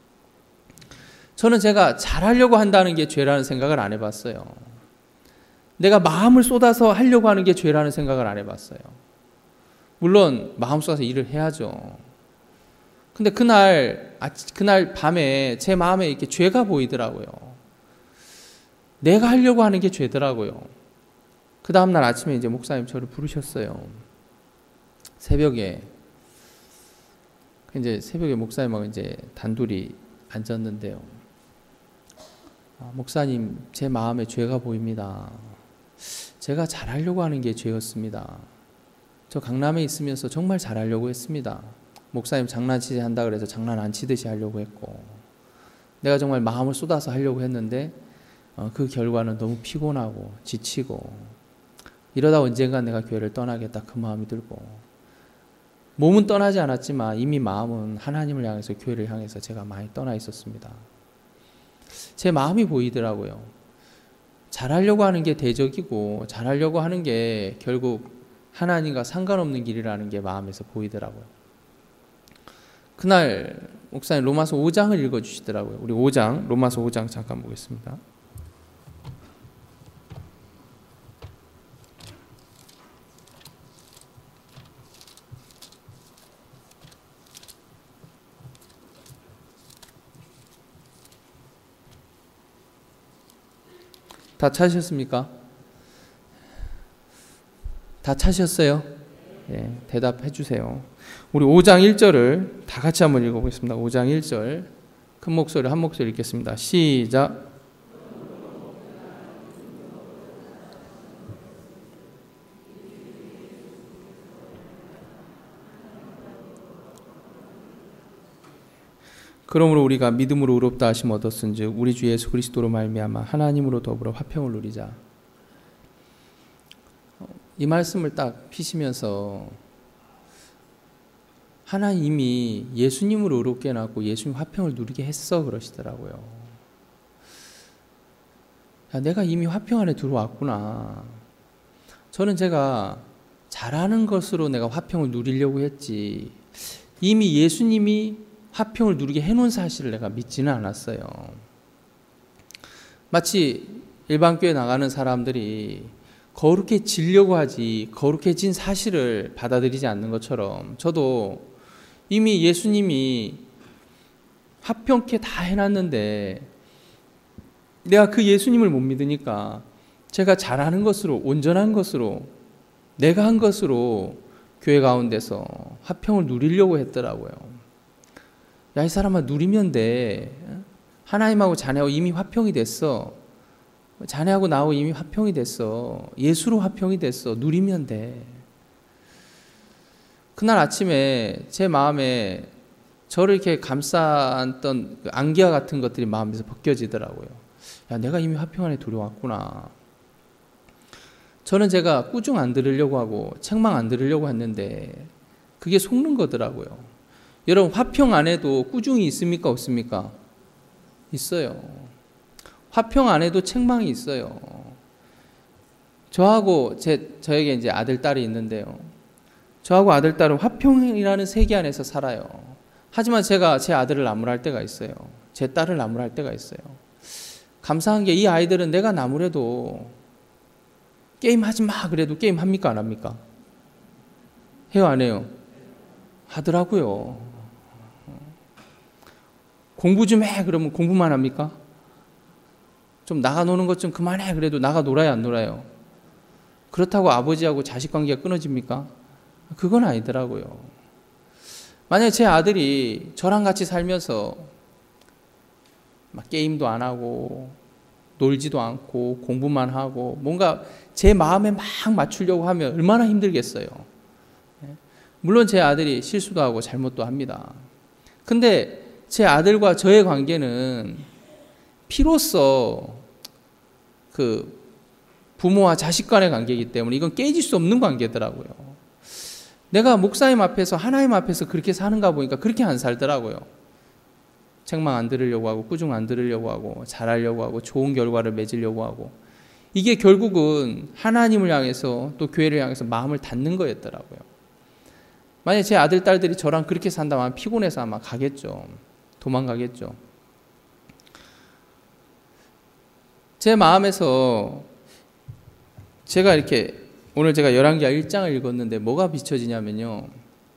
저는 제가 잘하려고 한다는 게 죄라는 생각을 안 해봤어요. 내가 마음을 쏟아서 하려고 하는 게 죄라는 생각을 안 해봤어요. 물론 마음 쏟아서 일을 해야죠. 근데 그날 그날 밤에 제 마음에 이렇게 죄가 보이더라고요. 내가 하려고 하는 게 죄더라고요. 그 다음날 아침에 이제 목사님 저를 부르셨어요. 새벽에 이제 새벽에 목사님하고 이제 단둘이 앉았는데요. 아, 목사님 제 마음에 죄가 보입니다. 제가 잘하려고 하는 게 죄였습니다. 저 강남에 있으면서 정말 잘하려고 했습니다. 목사님 장난치지 한다 그래서 장난 안 치듯이 하려고 했고 내가 정말 마음을 쏟아서 하려고 했는데 어, 그 결과는 너무 피곤하고 지치고 이러다 언젠가 내가 교회를 떠나겠다 그 마음이 들고 몸은 떠나지 않았지만 이미 마음은 하나님을 향해서 교회를 향해서 제가 많이 떠나 있었습니다. 제 마음이 보이더라고요. 잘하려고 하는 게 대적이고 잘하려고 하는 게 결국 하나님과 상관없는 길이라는 게 마음에서 보이더라고요. 그날 목사님 로마서 오 장을 읽어주시더라고요. 우리 오 장 로마서 오 장 잠깐 보겠습니다. 다 찾으셨습니까? 다 찾으셨어요? 예, 대답해 주세요. 우리 오 장 일 절을 다 같이 한번 읽어보겠습니다. 오 장 일 절 큰 목소리 한 목소리 읽겠습니다. 시작. 그러므로 우리가 믿음으로 의롭다 하심 얻었은즉 우리 주 예수 그리스도로 말미암아 하나님으로 더불어 화평을 누리자. 이 말씀을 딱 피시면서 하나님이 예수님으로 의롭게 해놨고 예수님 화평을 누리게 했어 그러시더라고요. 야, 내가 이미 화평 안에 들어왔구나. 저는 제가 잘하는 것으로 내가 화평을 누리려고 했지 이미 예수님이 화평을 누리게 해놓은 사실을 내가 믿지는 않았어요. 마치 일반 교회 나가는 사람들이 거룩해지려고 하지 거룩해진 사실을 받아들이지 않는 것처럼 저도 이미 예수님이 화평케 다 해놨는데 내가 그 예수님을 못 믿으니까 제가 잘하는 것으로 온전한 것으로 내가 한 것으로 교회 가운데서 화평을 누리려고 했더라고요. 야, 이 사람아 누리면 돼. 하나님하고 자네하고 이미 화평이 됐어. 자네하고 나하고 이미 화평이 됐어. 예수로 화평이 됐어. 누리면 돼. 그날 아침에 제 마음에 저를 이렇게 감쌌던 그 안개와 같은 것들이 마음에서 벗겨지더라고요. 야, 내가 이미 화평 안에 들어왔구나. 저는 제가 꾸중 안 들으려고 하고 책망 안 들으려고 했는데 그게 속는 거더라고요. 여러분 화평 안에도 꾸중이 있습니까 없습니까? 있어요. 화평 안에도 책망이 있어요. 저하고 제 저에게 이제 아들 딸이 있는데요. 저하고 아들 딸은 화평이라는 세계 안에서 살아요. 하지만 제가 제 아들을 나무랄 때가 있어요. 제 딸을 나무랄 때가 있어요. 감사한 게 이 아이들은 내가 나무래도 게임 하지 마 그래도 게임 합니까 안 합니까? 해요 안 해요? 하더라고요. 공부 좀 해 그러면 공부만 합니까? 좀 나가 노는 것 좀 그만해 그래도 나가 놀아요 안 놀아요? 그렇다고 아버지하고 자식 관계가 끊어집니까? 그건 아니더라고요. 만약에 제 아들이 저랑 같이 살면서 막 게임도 안 하고 놀지도 않고 공부만 하고 뭔가 제 마음에 막 맞추려고 하면 얼마나 힘들겠어요. 물론 제 아들이 실수도 하고 잘못도 합니다. 근데 제 아들과 저의 관계는 피로써 그 부모와 자식 간의 관계이기 때문에 이건 깨질 수 없는 관계더라고요. 내가 목사님 앞에서 하나님 앞에서 그렇게 사는가 보니까 그렇게 안 살더라고요. 책망 안 들으려고 하고 꾸중 안 들으려고 하고 잘하려고 하고 좋은 결과를 맺으려고 하고 이게 결국은 하나님을 향해서 또 교회를 향해서 마음을 닫는 거였더라고요. 만약에 제 아들 딸들이 저랑 그렇게 산다면 피곤해서 아마 가겠죠. 도망가겠죠. 제 마음에서 제가 이렇게 오늘 제가 열왕기하 일 장을 읽었는데 뭐가 비춰지냐면요.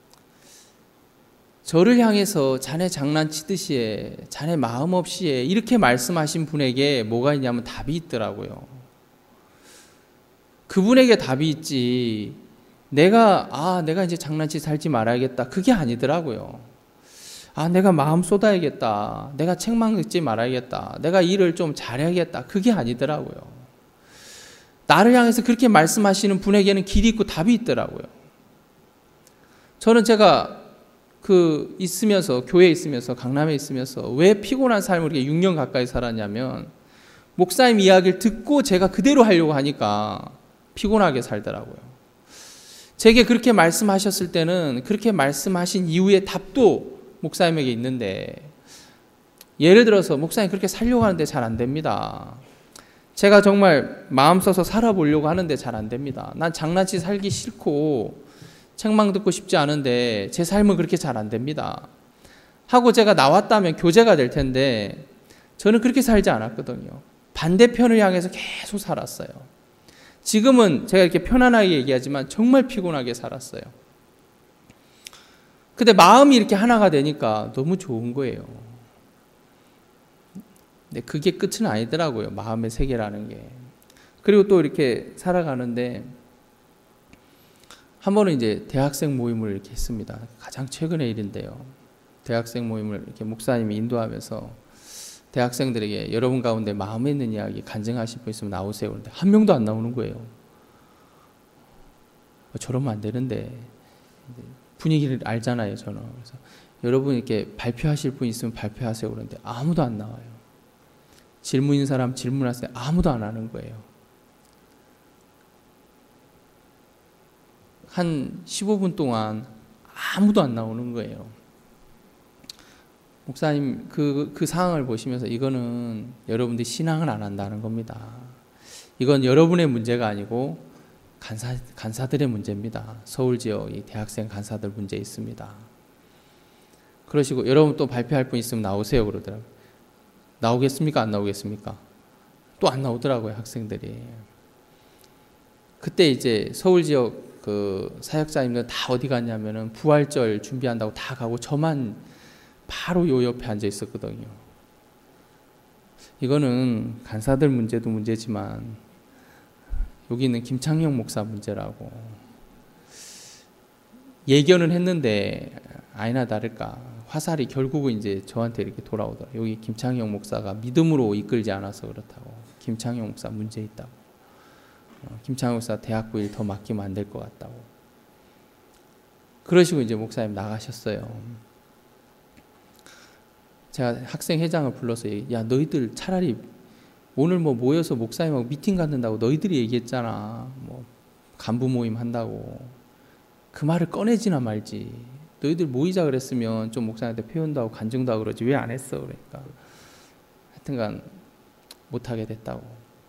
저를 향해서 자네 장난치듯이 해, 자네 마음 없이 해 이렇게 말씀하신 분에게 뭐가 있냐면 답이 있더라고요. 그분에게 답이 있지 내가 아 내가 이제 장난치 살지 말아야겠다 그게 아니더라고요. 아 내가 마음 쏟아야겠다 내가 책망 듣지 말아야겠다 내가 일을 좀 잘해야겠다 그게 아니더라고요. 나를 향해서 그렇게 말씀하시는 분에게는 길이 있고 답이 있더라고요. 저는 제가 그 있으면서 교회에 있으면서 강남에 있으면서 왜 피곤한 삶을 이렇게 육 년 가까이 살았냐면 목사님 이야기를 듣고 제가 그대로 하려고 하니까 피곤하게 살더라고요. 제게 그렇게 말씀하셨을 때는 그렇게 말씀하신 이후에 답도 목사님에게 있는데 예를 들어서 목사님 그렇게 살려고 하는데 잘 안 됩니다. 제가 정말 마음 써서 살아보려고 하는데 잘 안 됩니다. 난 장난치 살기 싫고 책망 듣고 싶지 않은데 제 삶은 그렇게 잘 안 됩니다. 하고 제가 나왔다면 교제가 될 텐데 저는 그렇게 살지 않았거든요. 반대편을 향해서 계속 살았어요. 지금은 제가 이렇게 편안하게 얘기하지만 정말 피곤하게 살았어요. 근데 마음이 이렇게 하나가 되니까 너무 좋은 거예요. 근데 그게 끝은 아니더라고요. 마음의 세계라는 게. 그리고 또 이렇게 살아가는데 한 번은 이제 대학생 모임을 이렇게 했습니다. 가장 최근의 일인데요. 대학생 모임을 이렇게 목사님이 인도하면서 대학생들에게 여러분 가운데 마음에 있는 이야기 간증하실 분 있으면 나오세요. 그런데 한 명도 안 나오는 거예요. 저러면 안 되는데 분위기를 알잖아요. 저는. 그래서 여러분 이렇게 발표하실 분 있으면 발표하세요 그러는데 아무도 안 나와요. 질문인 사람 질문하세요. 아무도 안 하는 거예요. 한 십오 분 동안 아무도 안 나오는 거예요. 목사님 그, 그 상황을 보시면서 이거는 여러분들이 신앙을 안 한다는 겁니다. 이건 여러분의 문제가 아니고 간사, 간사들의 문제입니다. 서울 지역 이 대학생 간사들 문제 있습니다. 그러시고 여러분 또 발표할 분 있으면 나오세요 그러더라고요. 나오겠습니까? 안 나오겠습니까? 또 안 나오더라고요 학생들이. 그때 이제 서울 지역 그 사역자님들 다 어디 갔냐면은 부활절 준비한다고 다 가고 저만 바로 요 옆에 앉아 있었거든요. 이거는 간사들 문제도 문제지만 여기 있는 김창영 목사 문제라고. 예견은 했는데 아니나 다를까 화살이 결국은 이제 저한테 이렇게 돌아오더라고요. 여기 김창영 목사가 믿음으로 이끌지 않아서 그렇다고. 김창영 목사 문제 있다고. 어, 김창영 목사 대학부 일 더 맡기면 안 될 것 같다고. 그러시고 이제 목사님 나가셨어요. 제가 학생 회장을 불러서 야 너희들 차라리 오늘 뭐 모여서 목사님하고 미팅 갖는다고 너희들이 얘기했잖아. 뭐 간부 모임 한다고. 그 말을 꺼내지나 말지. 너희들 모이자 그랬으면 좀 목사님한테 표현도 하고 간증도 하고 그러지 왜 안 했어. 그러니까 하여튼간 못하게 됐다고.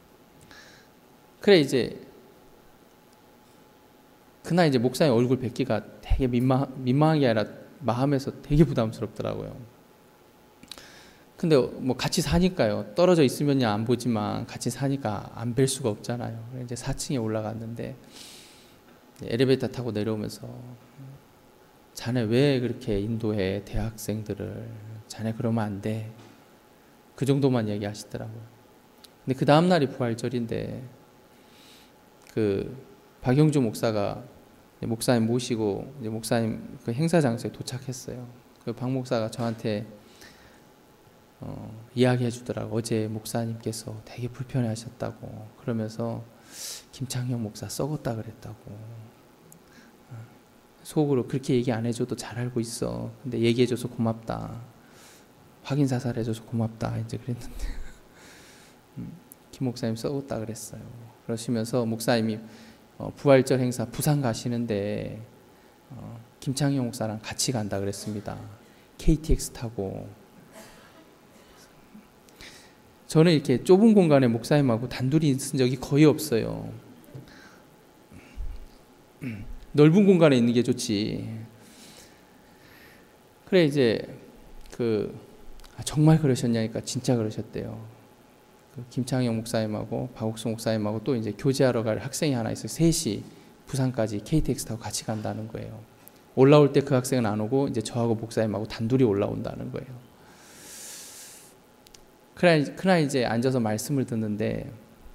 그래 이제 그날 이제 목사님 얼굴 뵙기가 되게 민망, 민망한 게 아니라 마음에서 되게 부담스럽더라고요. 근데 뭐 같이 사니까요. 떨어져 있으면 안 보지만 같이 사니까 안 뵐 수가 없잖아요. 이제 사 층에 올라갔는데 엘리베이터 타고 내려오면서 자네 왜 그렇게 인도해 대학생들을. 자네 그러면 안 돼. 그 정도만 얘기하시더라고요. 근데 그 다음 날이 부활절인데 그 박영주 목사가 목사님 모시고 이제 목사님 그 행사 장소에 도착했어요. 그 박 목사가 저한테 어, 이야기해 주더라고. 어제 목사님께서 되게 불편해 하셨다고. 그러면서 김창형 목사 썩었다 그랬다고. 속으로 그렇게 얘기 안 해줘도 잘 알고 있어. 근데 얘기해줘서 고맙다. 확인 사살해줘서 고맙다. 이제 그랬는데 김 목사님 썩었다 그랬어요. 그러시면서 목사님이 어, 부활절 행사 부산 가시는데 어, 김창형 목사랑 같이 간다 그랬습니다. 케이티엑스 타고. 저는 이렇게 좁은 공간에 목사님하고 단둘이 있은 적이 거의 없어요. 넓은 공간에 있는 게 좋지. 그래 이제 그 아, 정말 그러셨냐니까 진짜 그러셨대요. 그 김창영 목사님하고 박옥수 목사님하고 또 이제 교제하러 갈 학생이 하나 있어요. 셋이 부산까지 케이티엑스 타고 같이 간다는 거예요. 올라올 때 그 학생은 안 오고 이제 저하고 목사님하고 단둘이 올라온다는 거예요. 그날, 그날 이제 앉아서 말씀을 듣는데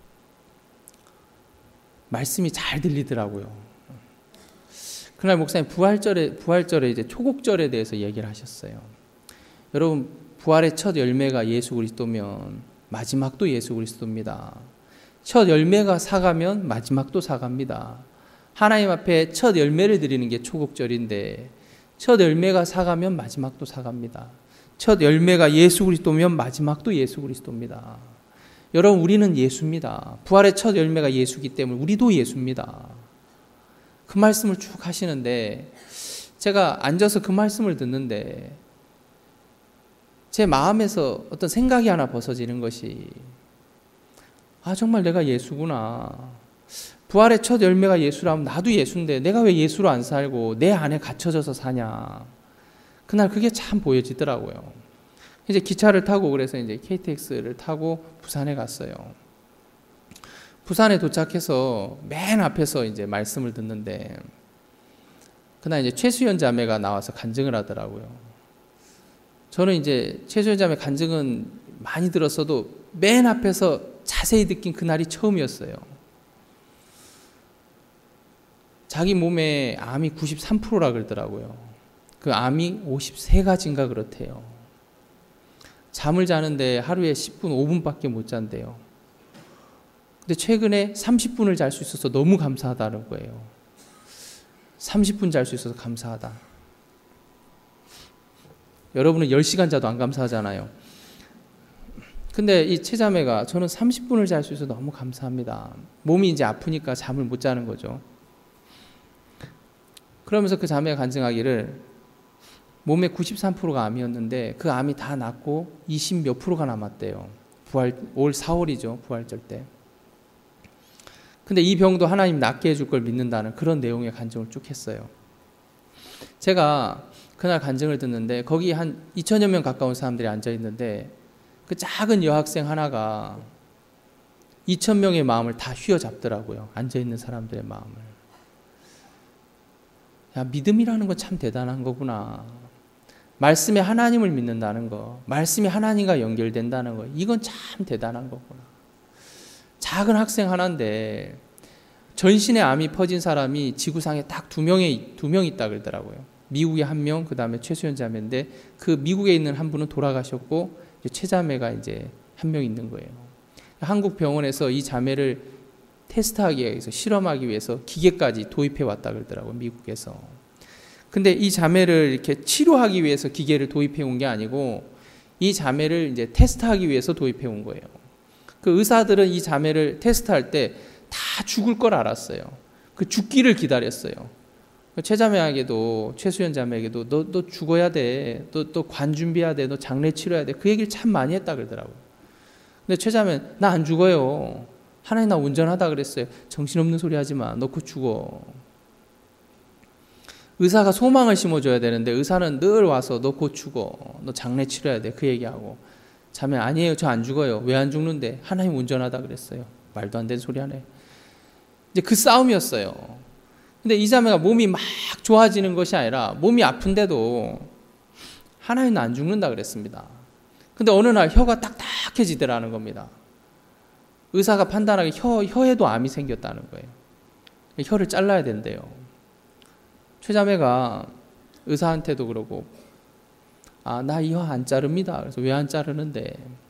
말씀이 잘 들리더라고요. 그날 목사님 부활절에 부활절에 이제 초곡절에 대해서 얘기를 하셨어요. 여러분 부활의 첫 열매가 예수 그리스도면 마지막도 예수 그리스도입니다. 첫 열매가 사과면 마지막도 사과입니다. 하나님 앞에 첫 열매를 드리는 게 초곡절인데 첫 열매가 사과면 마지막도 사과입니다. 첫 열매가 예수 그리스도면 마지막도 예수 그리스도입니다. 여러분 우리는 예수입니다. 부활의 첫 열매가 예수이기 때문에 우리도 예수입니다. 그 말씀을 쭉 하시는데 제가 앉아서 그 말씀을 듣는데 제 마음에서 어떤 생각이 하나 벗어지는 것이 아 정말 내가 예수구나. 부활의 첫 열매가 예수라면 나도 예수인데 내가 왜 예수로 안 살고 내 안에 갇혀져서 사냐. 그날 그게 참 보여지더라고요. 이제 기차를 타고 그래서 이제 케이티엑스를 타고 부산에 갔어요. 부산에 도착해서 맨 앞에서 이제 말씀을 듣는데 그날 이제 최수연 자매가 나와서 간증을 하더라고요. 저는 이제 최수연 자매 간증은 많이 들었어도 맨 앞에서 자세히 듣긴 그날이 처음이었어요. 자기 몸에 암이 구십삼 퍼센트라 그러더라고요. 그 암이 오십삼 가지인가 그렇대요. 잠을 자는데 하루에 십 분, 오 분밖에 못 잔대요. 근데 최근에 삼십 분을 잘 수 있어서 너무 감사하다는 거예요. 삼십 분 잘 수 있어서 감사하다. 여러분은 열 시간 자도 안 감사하잖아요. 근데 이 최자매가 저는 삼십 분을 잘 수 있어서 너무 감사합니다. 몸이 이제 아프니까 잠을 못 자는 거죠. 그러면서 그 자매가 간증하기를 몸의 구십삼 퍼센트가 암이었는데 그 암이 다 낫고 이십 몇 프로가 남았대요. 부활, 올 사월이죠. 부활절 때. 근데 이 병도 하나님 낫게 해줄 걸 믿는다는 그런 내용의 간증을 쭉 했어요. 제가 그날 간증을 듣는데 거기 한 이천여 명 가까운 사람들이 앉아 있는데 그 작은 여학생 하나가 이천 명의 마음을 다 휘어잡더라고요. 앉아있는 사람들의 마음을. 야, 믿음이라는 건 참 대단한 거구나. 말씀에 하나님을 믿는다는 거, 말씀이 하나님과 연결된다는 거, 이건 참 대단한 거구나. 작은 학생 하나인데 전신에 암이 퍼진 사람이 지구상에 딱 두 명이 두 명 있다 그러더라고요. 미국에 한 명, 그 다음에 최수연 자매인데 그 미국에 있는 한 분은 돌아가셨고 최자매가 이제 한 명 있는 거예요. 한국 병원에서 이 자매를 테스트하기 위해서 실험하기 위해서 기계까지 도입해 왔다 그러더라고요. 미국에서. 근데 이 자매를 이렇게 치료하기 위해서 기계를 도입해 온 게 아니고 이 자매를 이제 테스트하기 위해서 도입해 온 거예요. 그 의사들은 이 자매를 테스트할 때 다 죽을 걸 알았어요. 그 죽기를 기다렸어요. 최자매에게도 최수연 자매에게도 너, 너 죽어야 돼. 너, 너 관 준비해야 돼. 너 장례 치러야 돼. 그 얘기를 참 많이 했다 그러더라고요. 근데 최자매는 나 안 죽어요. 하나님 나 운전하다 그랬어요. 정신없는 소리 하지 마. 너 곧 죽어. 의사가 소망을 심어줘야 되는데 의사는 늘 와서 너 곧 죽어. 너 장례 치러야 돼. 그 얘기하고. 자매 아니에요. 저 안 죽어요. 왜 안 죽는데? 하나님 운전하다 그랬어요. 말도 안 되는 소리 하네. 이제 그 싸움이었어요. 근데 이 자매가 몸이 막 좋아지는 것이 아니라 몸이 아픈데도 하나님은 안 죽는다 그랬습니다. 근데 어느 날 혀가 딱딱해지더라는 겁니다. 의사가 판단하기 혀, 혀에도 암이 생겼다는 거예요. 혀를 잘라야 된대요. 최자매가 의사한테도 그러고 아, 나 이 혀 안 자릅니다. 그래서 왜 안 자르는데?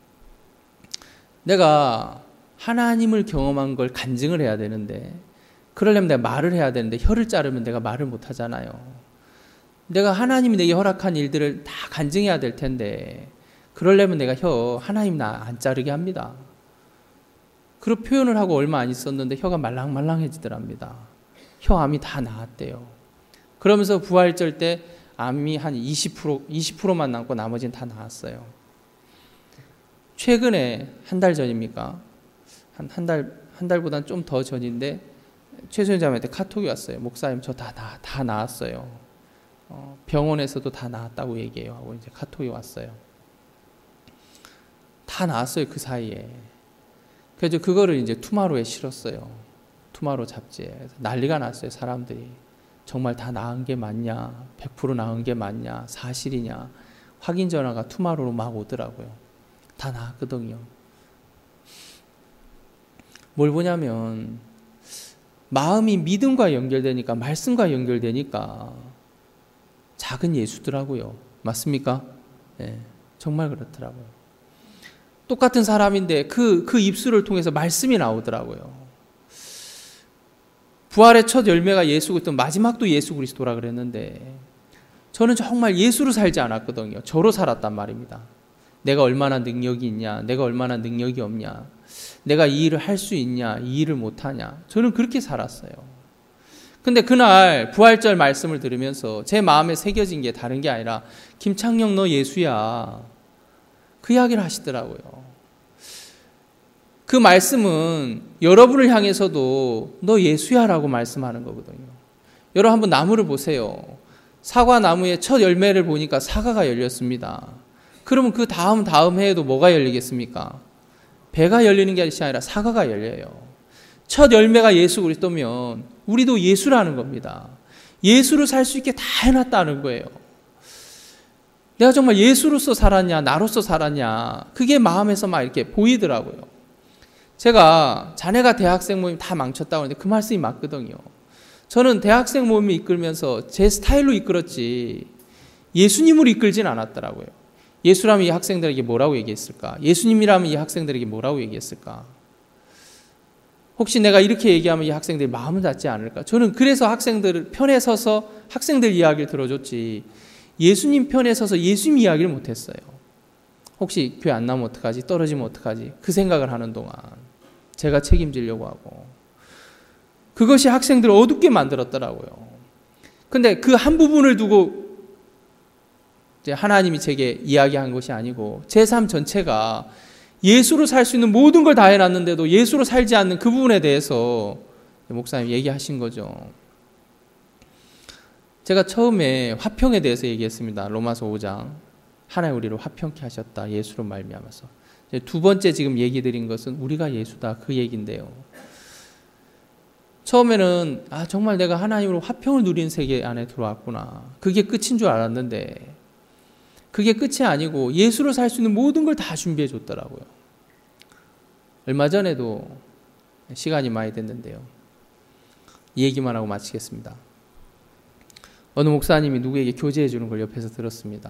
내가 하나님을 경험한 걸 간증을 해야 되는데 그러려면 내가 말을 해야 되는데 혀를 자르면 내가 말을 못 하잖아요. 내가 하나님이 내게 허락한 일들을 다 간증해야 될 텐데 그러려면 내가 혀 하나님 나 안 자르게 합니다. 그런 표현을 하고 얼마 안 있었는데 혀가 말랑말랑해지더랍니다. 혀암이 다 나았대요. 그러면서 부활절 때 암이 한 이십 퍼센트, 이십 퍼센트만 남고 나머지는 다 나았어요. 최근에 한 달 전입니까? 한, 한 달, 한 달보다는 좀 더 전인데 최수연 자매한테 카톡이 왔어요. 목사님 저 다, 다, 다 나았어요. 어, 병원에서도 다 나았다고 얘기해요. 하고 이제 카톡이 왔어요. 다 나았어요. 그 사이에. 그래서 그거를 이제 투마로에 실었어요. 투마로 잡지에. 그래서 난리가 났어요. 사람들이. 정말 다 나은 게 맞냐? 백 퍼센트 나은 게 맞냐? 사실이냐? 확인 전화가 투마로로 막 오더라고요. 다 나았거든요. 뭘 보냐면 마음이 믿음과 연결되니까 말씀과 연결되니까 작은 예수더라고요. 맞습니까? 네, 정말 그렇더라고요. 똑같은 사람인데 그, 그 입술을 통해서 말씀이 나오더라고요. 부활의 첫 열매가 예수 그리스도, 마지막도 예수 그리스도라 그랬는데 저는 정말 예수로 살지 않았거든요. 저로 살았단 말입니다. 내가 얼마나 능력이 있냐, 내가 얼마나 능력이 없냐, 내가 이 일을 할 수 있냐, 이 일을 못하냐. 저는 그렇게 살았어요. 근데 그날 부활절 말씀을 들으면서 제 마음에 새겨진 게 다른 게 아니라 김창녕 너 예수야. 그 이야기를 하시더라고요. 그 말씀은 여러분을 향해서도 너 예수야 라고 말씀하는 거거든요. 여러분 한번 나무를 보세요. 사과 나무의 첫 열매를 보니까 사과가 열렸습니다. 그러면 그 다음 다음 해에도 뭐가 열리겠습니까? 배가 열리는 게 아니라 사과가 열려요. 첫 열매가 예수 그리스도면 우리도 예수라는 겁니다. 예수로 살 수 있게 다 해놨다는 거예요. 내가 정말 예수로서 살았냐, 나로서 살았냐, 그게 마음에서 막 이렇게 보이더라고요. 제가 자네가 대학생 모임 다 망쳤다고 하는데 그 말씀이 맞거든요. 저는 대학생 모임을 이끌면서 제 스타일로 이끌었지 예수님으로 이끌진 않았더라고요. 예수라면 이 학생들에게 뭐라고 얘기했을까? 예수님이라면 이 학생들에게 뭐라고 얘기했을까? 혹시 내가 이렇게 얘기하면 이 학생들이 마음을 닫지 않을까? 저는 그래서 학생들 편에 서서 학생들 이야기를 들어줬지 예수님 편에 서서 예수님 이야기를 못했어요. 혹시 교회 안 나오면 어떡하지? 떨어지면 어떡하지? 그 생각을 하는 동안 제가 책임지려고 하고, 그것이 학생들을 어둡게 만들었더라고요. 근데 그 한 부분을 두고 이제 하나님이 제게 이야기한 것이 아니고 제 삶 전체가 예수로 살 수 있는 모든 걸 다 해놨는데도 예수로 살지 않는 그 부분에 대해서 목사님 얘기하신 거죠. 제가 처음에 화평에 대해서 얘기했습니다. 로마서 오 장. 하나님 우리를 화평케 하셨다. 예수로 말미암아서. 두 번째 지금 얘기 드린 것은 우리가 예수다. 그 얘기인데요. 처음에는 아 정말 내가 하나님으로 화평을 누리는 세계 안에 들어왔구나. 그게 끝인 줄 알았는데 그게 끝이 아니고 예수로 살 수 있는 모든 걸 다 준비해 줬더라고요. 얼마 전에도 시간이 많이 됐는데요. 이 얘기만 하고 마치겠습니다. 어느 목사님이 누구에게 교제해 주는 걸 옆에서 들었습니다.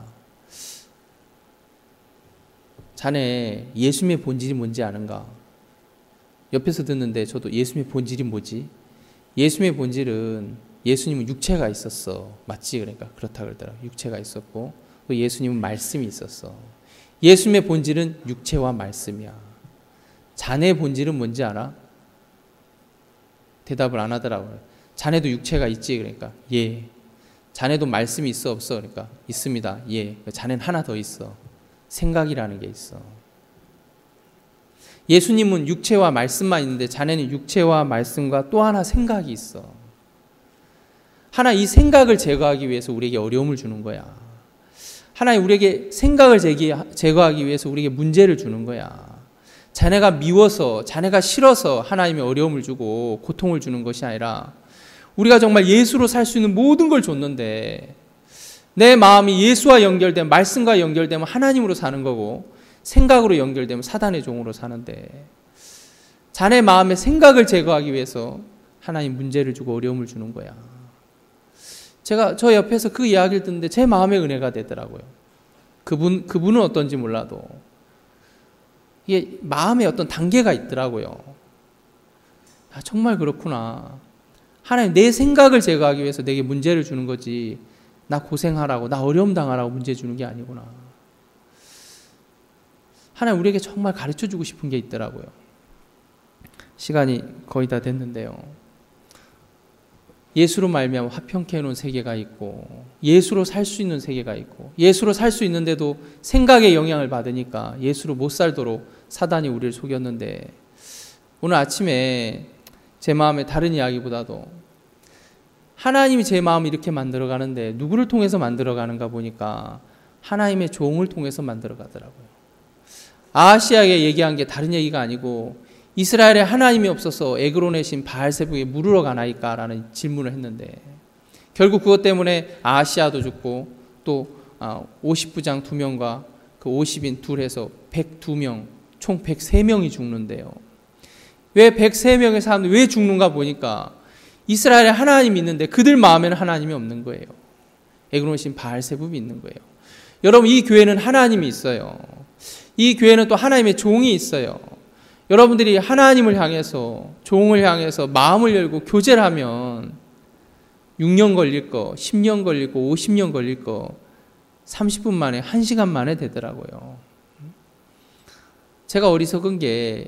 자네 예수님의 본질이 뭔지 아는가? 옆에서 듣는데 저도 예수님의 본질이 뭐지? 예수님의 본질은 예수님은 육체가 있었어. 맞지? 그러니까 그렇다 그러더라고요. 육체가 있었고 또 예수님은 말씀이 있었어. 예수님의 본질은 육체와 말씀이야. 자네의 본질은 뭔지 알아? 대답을 안 하더라고요. 자네도 육체가 있지? 그러니까 예. 자네도 말씀이 있어 없어? 그러니까 있습니다. 예. 자네는 하나 더 있어. 생각이라는 게 있어. 예수님은 육체와 말씀만 있는데 자네는 육체와 말씀과 또 하나 생각이 있어. 하나 이 생각을 제거하기 위해서 우리에게 어려움을 주는 거야. 하나님 우리에게 생각을 제거하기 위해서 우리에게 문제를 주는 거야. 자네가 미워서 자네가 싫어서 하나님이 어려움을 주고 고통을 주는 것이 아니라 우리가 정말 예수로 살 수 있는 모든 걸 줬는데 내 마음이 예수와 연결되면 말씀과 연결되면 하나님으로 사는 거고 생각으로 연결되면 사단의 종으로 사는데 자네 마음의 생각을 제거하기 위해서 하나님 문제를 주고 어려움을 주는 거야. 제가 저 옆에서 그 이야기를 듣는데 제 마음의 은혜가 되더라고요. 그분, 그분은 어떤지 몰라도 이게 마음에 어떤 단계가 있더라고요. 아, 정말 그렇구나. 하나님 내 생각을 제거하기 위해서 내게 문제를 주는 거지 나 고생하라고 나 어려움 당하라고 문제 주는 게 아니구나. 하나님 우리에게 정말 가르쳐주고 싶은 게 있더라고요. 시간이 거의 다 됐는데요. 예수로 말미암아 화평케 해놓은 세계가 있고 예수로 살 수 있는 세계가 있고 예수로 살 수 있는데도 생각의 영향을 받으니까 예수로 못 살도록 사단이 우리를 속였는데 오늘 아침에 제 마음에 다른 이야기보다도 하나님이 제 마음을 이렇게 만들어가는데 누구를 통해서 만들어가는가 보니까 하나님의 종을 통해서 만들어가더라고요. 아하시아에게 얘기한 게 다른 얘기가 아니고 이스라엘에 하나님이 없어서 에그론의 신 바알세부에 물으러 가나이까? 라는 질문을 했는데 결국 그것 때문에 아하시아도 죽고 또 오십 부장 두 명과 그 오십 인 둘 해서 백이 명, 총 백삼 명이 죽는데요. 왜 백삼 명의 사람들이 왜 죽는가 보니까 이스라엘에 하나님이 있는데 그들 마음에는 하나님이 없는 거예요. 에그론의 신 바알세부이 있는 거예요. 여러분 이 교회는 하나님이 있어요. 이 교회는 또 하나님의 종이 있어요. 여러분들이 하나님을 향해서 종을 향해서 마음을 열고 교제를 하면 육 년 걸릴 거, 십 년 걸릴 거, 오십 년 걸릴 거 삼십 분 만에 한 시간 만에 되더라고요. 제가 어리석은 게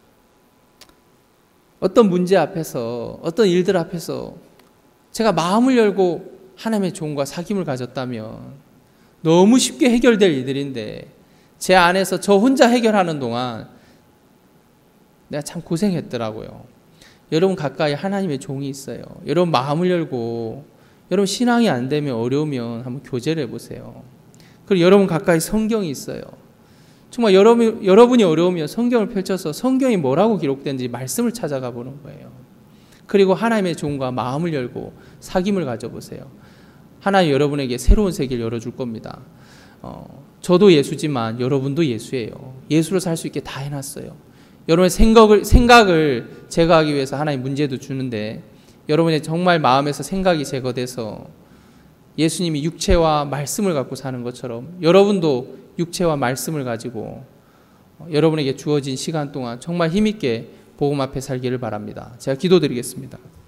어떤 문제 앞에서 어떤 일들 앞에서 제가 마음을 열고 하나님의 종과 사귐을 가졌다면 너무 쉽게 해결될 일들인데 제 안에서 저 혼자 해결하는 동안 내가 참 고생했더라고요. 여러분 가까이 하나님의 종이 있어요. 여러분 마음을 열고 여러분 신앙이 안 되면 어려우면 한번 교제를 해보세요. 그리고 여러분 가까이 성경이 있어요. 정말 여러분, 여러분이 어려우면 성경을 펼쳐서 성경이 뭐라고 기록된지 말씀을 찾아가 보는 거예요. 그리고 하나님의 종과 마음을 열고 사귐을 가져보세요. 하나님 여러분에게 새로운 세계를 열어줄 겁니다. 어, 저도 예수지만 여러분도 예수예요. 예수로 살 수 있게 다 해놨어요. 여러분의 생각을, 생각을 제거하기 위해서 하나님 문제도 주는데 여러분의 정말 마음에서 생각이 제거돼서 예수님이 육체와 말씀을 갖고 사는 것처럼 여러분도 육체와 말씀을 가지고 여러분에게 주어진 시간 동안 정말 힘있게 복음 앞에 살기를 바랍니다. 제가 기도드리겠습니다.